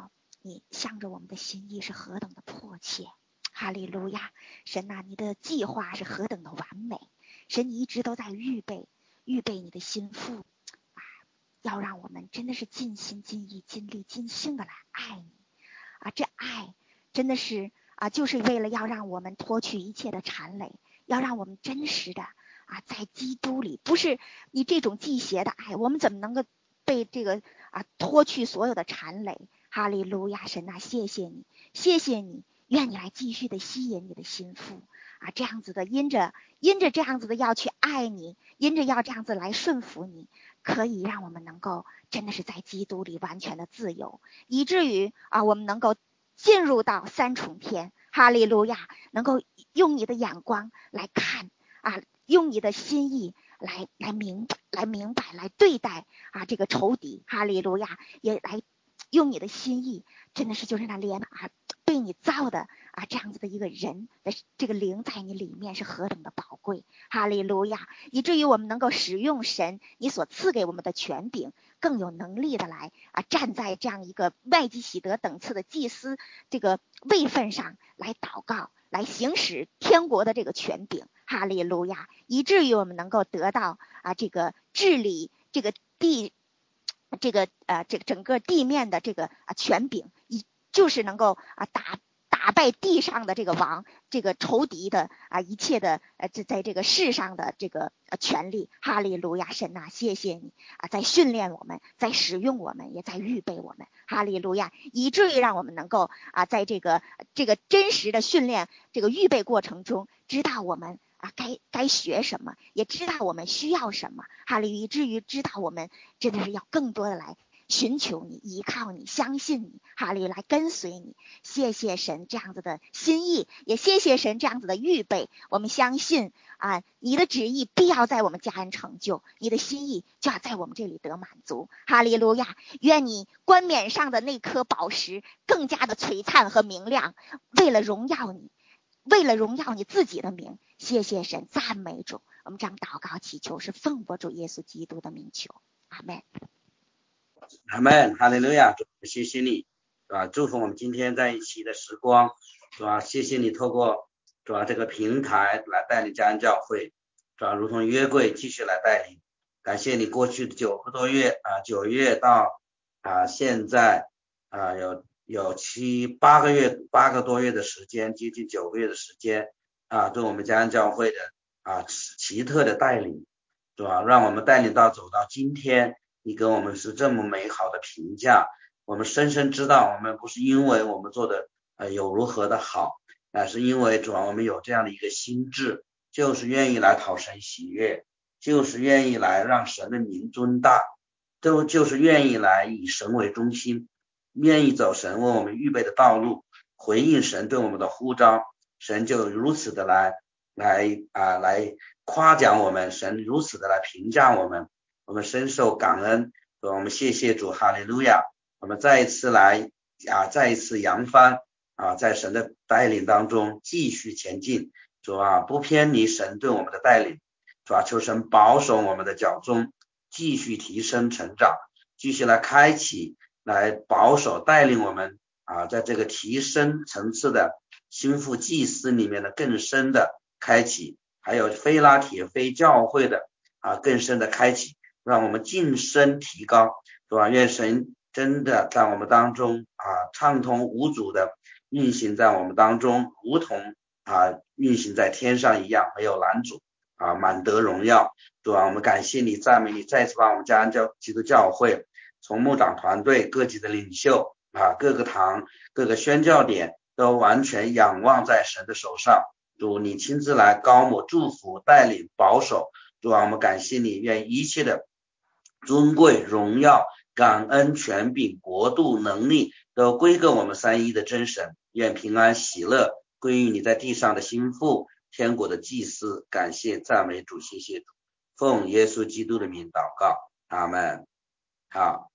你向着我们的心意是何等的迫切。哈利路亚，神啊，你的计划是何等的完美，神你一直都在预备预备你的心腹啊，要让我们真的是尽心尽意尽力尽性的来爱你啊，这爱真的是啊，就是为了要让我们脱去一切的缠累，要让我们真实的啊，在基督里，不是你这种忌邪的爱，我们怎么能够被这个啊脱去所有的缠累？哈利路亚，神啊，谢谢你，谢谢你。愿你来继续的吸引你的心腹啊，这样子的因着因着这样子的要去爱你，因着要这样子来顺服你，可以让我们能够真的是在基督里完全的自由，以至于啊我们能够进入到三重天。哈利路亚，能够用你的眼光来看啊，用你的心意来来明来明白来对待啊这个仇敌。哈利路亚，也来用你的心意，真的是就是那怜啊被你造的啊这样子的一个人的这个灵在你里面是何等的宝贵。哈利路亚，以至于我们能够使用神你所赐给我们的权柄，更有能力的来啊站在这样一个麦基洗德等次的祭司这个位分上来祷告，来行使天国的这个权柄。哈利路亚，以至于我们能够得到啊这个治理这个地这个呃这个整个地面的这个啊权柄，以就是能够啊打打败地上的这个王，这个仇敌的啊一切的呃在在这个世上的这个呃权利。哈利路亚，神啊，谢谢你啊，在训练我们，在使用我们，也在预备我们。哈利路亚，以至于让我们能够啊在这个这个真实的训练这个预备过程中，知道我们啊该该学什么，也知道我们需要什么。哈利，以至于知道我们真的是要更多的来寻求你，依靠你，相信你。哈利，来跟随你。谢谢神这样子的心意，也谢谢神这样子的预备。我们相信啊，你的旨意必要在我们家人成就，你的心意就要在我们这里得满足。哈利路亚，愿你冠冕上的那颗宝石更加的璀璨和明亮，为了荣耀你，为了荣耀你自己的名。谢谢神，赞美主。我们这样祷告祈求，是奉我主耶稣基督的名求，阿们。 阿们，哈利路亚，谢谢你，是吧？祝福我们今天在一起的时光，是吧？谢谢你透过是吧这个平台来带领家人教会，是吧？如同约柜继续来带领，感谢你过去的九个多月啊，九月到啊现在啊有有七八个月八个多月的时间，接近九个月的时间啊，对我们家人教会的啊奇特的带领，是吧？让我们带领到走到今天。你给我们是这么美好的评价，我们深深知道我们不是因为我们做的呃有如何的好，而是因为主要我们有这样的一个心智，就是愿意来讨神喜悦，就是愿意来让神的名尊大，都就是愿意来以神为中心，愿意走神为我们预备的道路，回应神对我们的呼召，神就如此的来来啊来夸奖我们，神如此的来评价我们。我们深受感恩，我们谢谢主，哈利路亚。我们再一次来啊，再一次扬帆啊，在神的带领当中继续前进，主啊，不偏离神对我们的带领，主啊，求神保守我们的脚踪，继续提升成长，继续来开启，来保守带领我们啊，在这个提升层次的心腹祭司里面的更深的开启，还有非拉铁非教会的啊更深的开启。让我们晋升提高，是吧？愿神真的在我们当中啊畅通无阻的运行在我们当中，如同啊运行在天上一样，没有拦阻啊，满得荣耀，是吧？我们感谢你，赞美你，再次把我们家教基督教会从牧长团队各级的领袖啊，各个堂各个宣教点都完全仰望在神的手上，主你亲自来高抹祝福带领保守，主啊，我们感谢你，愿一切的尊贵荣耀感恩权柄国度能力都归给我们三一的真神，愿平安喜乐归于你在地上的心腹天国的祭司。感谢赞美主，谢谢主，奉耶稣基督的名祷告，阿们。好，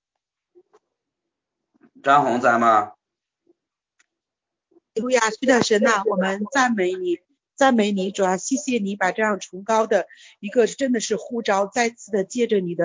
张红在吗？ 路亚，是的，神啊，我们赞美你，赞美你，主啊，谢谢你把这样崇高的一个真的是呼召再次的借着你的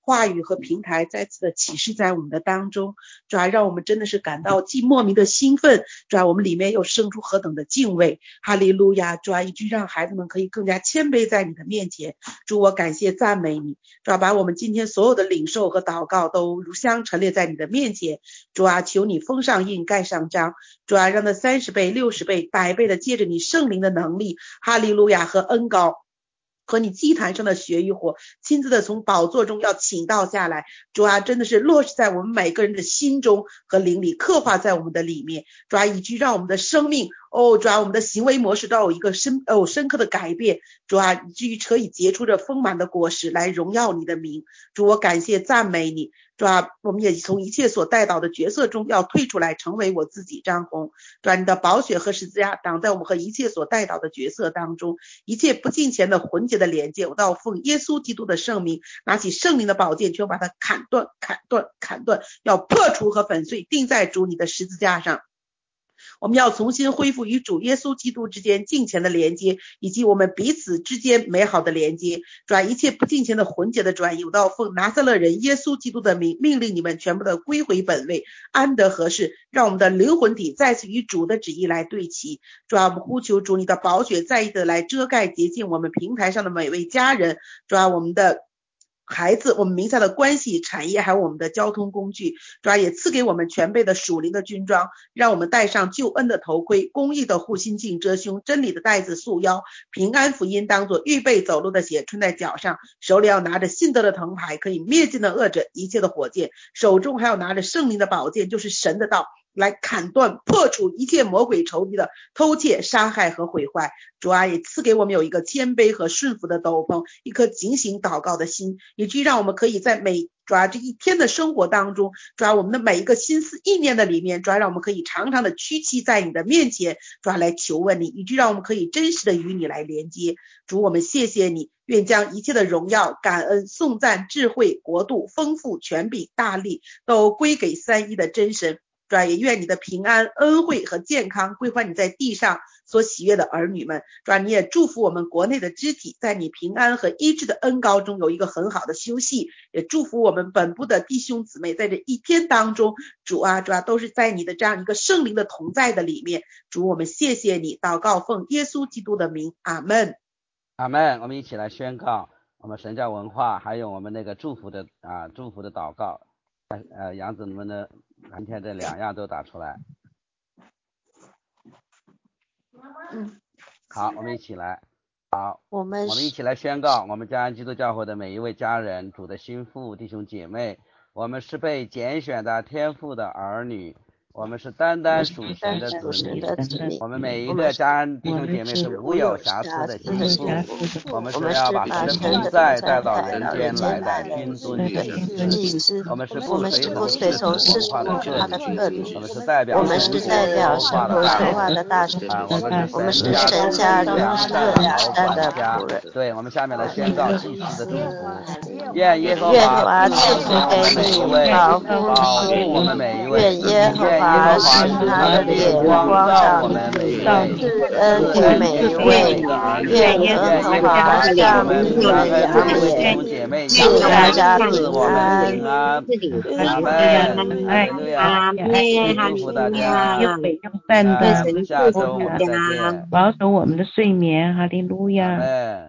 话语和平台再次的启示在我们的当中，主啊，让我们真的是感到既莫名的兴奋，主啊，我们里面又生出何等的敬畏。哈利路亚，主啊，以至于让孩子们可以更加谦卑在你的面前。主，我感谢赞美你，主啊，把我们今天所有的领受和祷告都如香陈列在你的面前。主啊，求你封上印盖上章，主啊，让那三十倍六十倍百倍的借着你圣灵的能力，哈利路亚和恩膏和你祭坛上的血与火亲自的从宝座中要倾倒下来。主啊，真的是落实在我们每个人的心中和灵里，刻画在我们的里面。主啊，以及让我们的生命哦，主啊，我们的行为模式都有一个深哦深刻的改变。主啊，以至于可以结出这丰满的果实来荣耀你的名。主，我感谢赞美你。主啊，我们也从一切所带到的角色中要退出来，成为我自己张红。主啊，你的宝血和十字架挡在我们和一切所带到的角色当中，一切不敬虔的魂结的连接，我都要奉耶稣基督的圣名，拿起圣灵的宝剑，就把它砍断砍断砍断，要破除和粉碎，钉在主你的十字架上。我们要重新恢复与主耶稣基督之间敬虔的连接，以及我们彼此之间美好的连接。转一切不敬虔的魂结的转移，我都要奉拿撒勒人耶稣基督的名，命令你们全部的归回本位，安得合适，让我们的灵魂体再次与主的旨意来对齐。主啊，我们呼求主你的宝血再一的来遮盖洁净我们平台上的每位家人。主啊，我们的孩子，我们名下的关系产业，还有我们的交通工具，主要也赐给我们全备的属灵的军装，让我们戴上救恩的头盔，公义的护心镜遮胸，真理的带子束腰，平安福音当作预备走路的鞋穿在脚上，手里要拿着信德的藤牌，可以灭尽的恶者一切的火箭，手中还要拿着圣灵的宝剑，就是神的道，来砍断破除一切魔鬼仇敌的偷窃杀害和毁坏。主啊，也赐给我们有一个谦卑和顺服的斗篷，一颗警醒祷告的心，以至于让我们可以在每主啊这一天的生活当中，主啊我们的每一个心思意念的里面，主啊让我们可以常常的屈膝在你的面前，主啊来求问你，以至于让我们可以真实的与你来连接。主，我们谢谢你，愿将一切的荣耀感恩颂赞智慧国度丰富权柄大力都归给三一的真神。主啊，也愿你的平安恩惠和健康归还你在地上所喜悦的儿女们。主啊，你也祝福我们国内的肢体在你平安和医治的恩膏中有一个很好的休息，也祝福我们本部的弟兄姊妹在这一天当中，主啊主啊都是在你的这样一个圣灵的同在的里面。主，我们谢谢你，祷告奉耶稣基督的名，阿们。 阿们。我们一起来宣告我们神教文化还有我们那个祝福的啊祝福的祷告。呃杨子们呢今天这两样都打出来。 嗯， 好，我们一起来。好， 我们我们一起来宣告，我们嘉安基督教会的每一位家人、主的心腹、弟兄姐妹，我们是被拣选的天父的儿女，我们是单单属神的子民，我们每一个家人弟兄姐妹是无有瑕疵的心腹，我们是要把神的同在带到人间来的君尊祭司，我们是不随从世俗文化的恶女，我们是代表神国神话的大使，我们是神家里良善的仆人。对，我们下面来宣告祭司的祝福，愿耶和华赐福给你，保护我们每一位，愿耶和华使他的脸光照我们每一位，恩给每一位，愿耶和华向你们扬脸，赐大家平安。 阿门，哈利路亚，祝福大家，下周我们再见， 保守我们的睡眠，哈利路亚。 阿门。